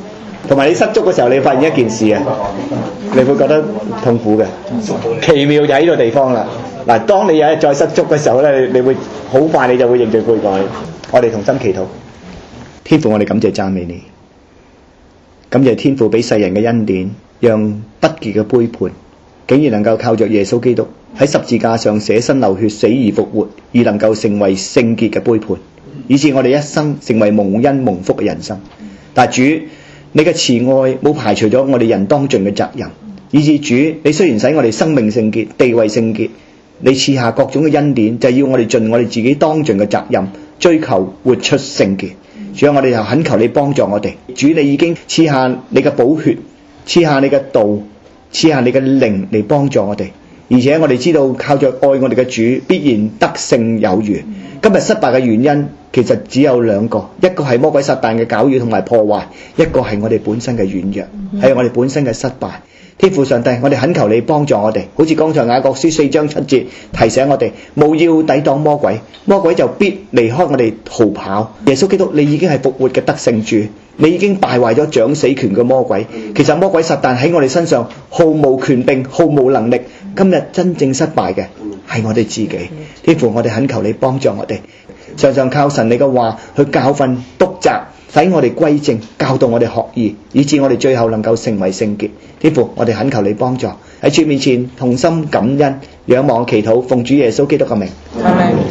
同埋你失足嘅時候，你發現一件事啊，你會覺得痛苦嘅。奇妙就喺呢個地方啦。嗱，當你有一日再失足嘅時候咧，你會好快你就會認罪悔改。我哋同心祈禱，天父，我哋感謝讚美你，感謝天父俾世人嘅恩典，讓不潔嘅背叛竟然能夠靠着耶穌基督喺十字架上捨身流血，死而復活，而能夠成為聖潔嘅背叛，以致我哋一生成為蒙恩蒙福嘅人生。但主，你嘅慈愛冇排除咗我哋人當盡嘅責任，以致主，你雖然使我哋生命聖潔、地位聖潔，你賜下各種嘅恩典，就係要我哋盡我哋自己當盡嘅責任，追求活出聖潔。主啊，我哋就懇求你幫助我哋。主，你已經賜下你嘅寶血，賜下你嘅道，賜下你嘅靈嚟幫助我哋。而且我哋知道靠着愛我哋嘅主，必然得勝有餘。今日失敗嘅原因其實只有兩個，一個係魔鬼撒旦嘅攪擾同埋破壞，一個係我哋本身嘅軟弱，係我哋本身嘅失敗。天父上帝，我哋懇求你幫助我哋，好似剛才雅各書四章七節提醒我哋，務要抵擋魔鬼，魔鬼就必離開我哋逃跑。耶穌基督，你已經係復活嘅得勝主，你已經敗壞咗掌死權嘅魔鬼。其實魔鬼撒旦喺我哋身上毫無權柄，毫無能力。今日真正失敗嘅係我哋自己。天父，我哋懇求你幫助我哋，常常靠神你嘅話去教訓督責，使我哋歸正，教導我哋學義，以致我哋最後能夠成為聖潔。天父，我哋懇求你幫助，喺主面前同心感恩，仰望祈禱，奉主耶穌基督嘅名。阿們。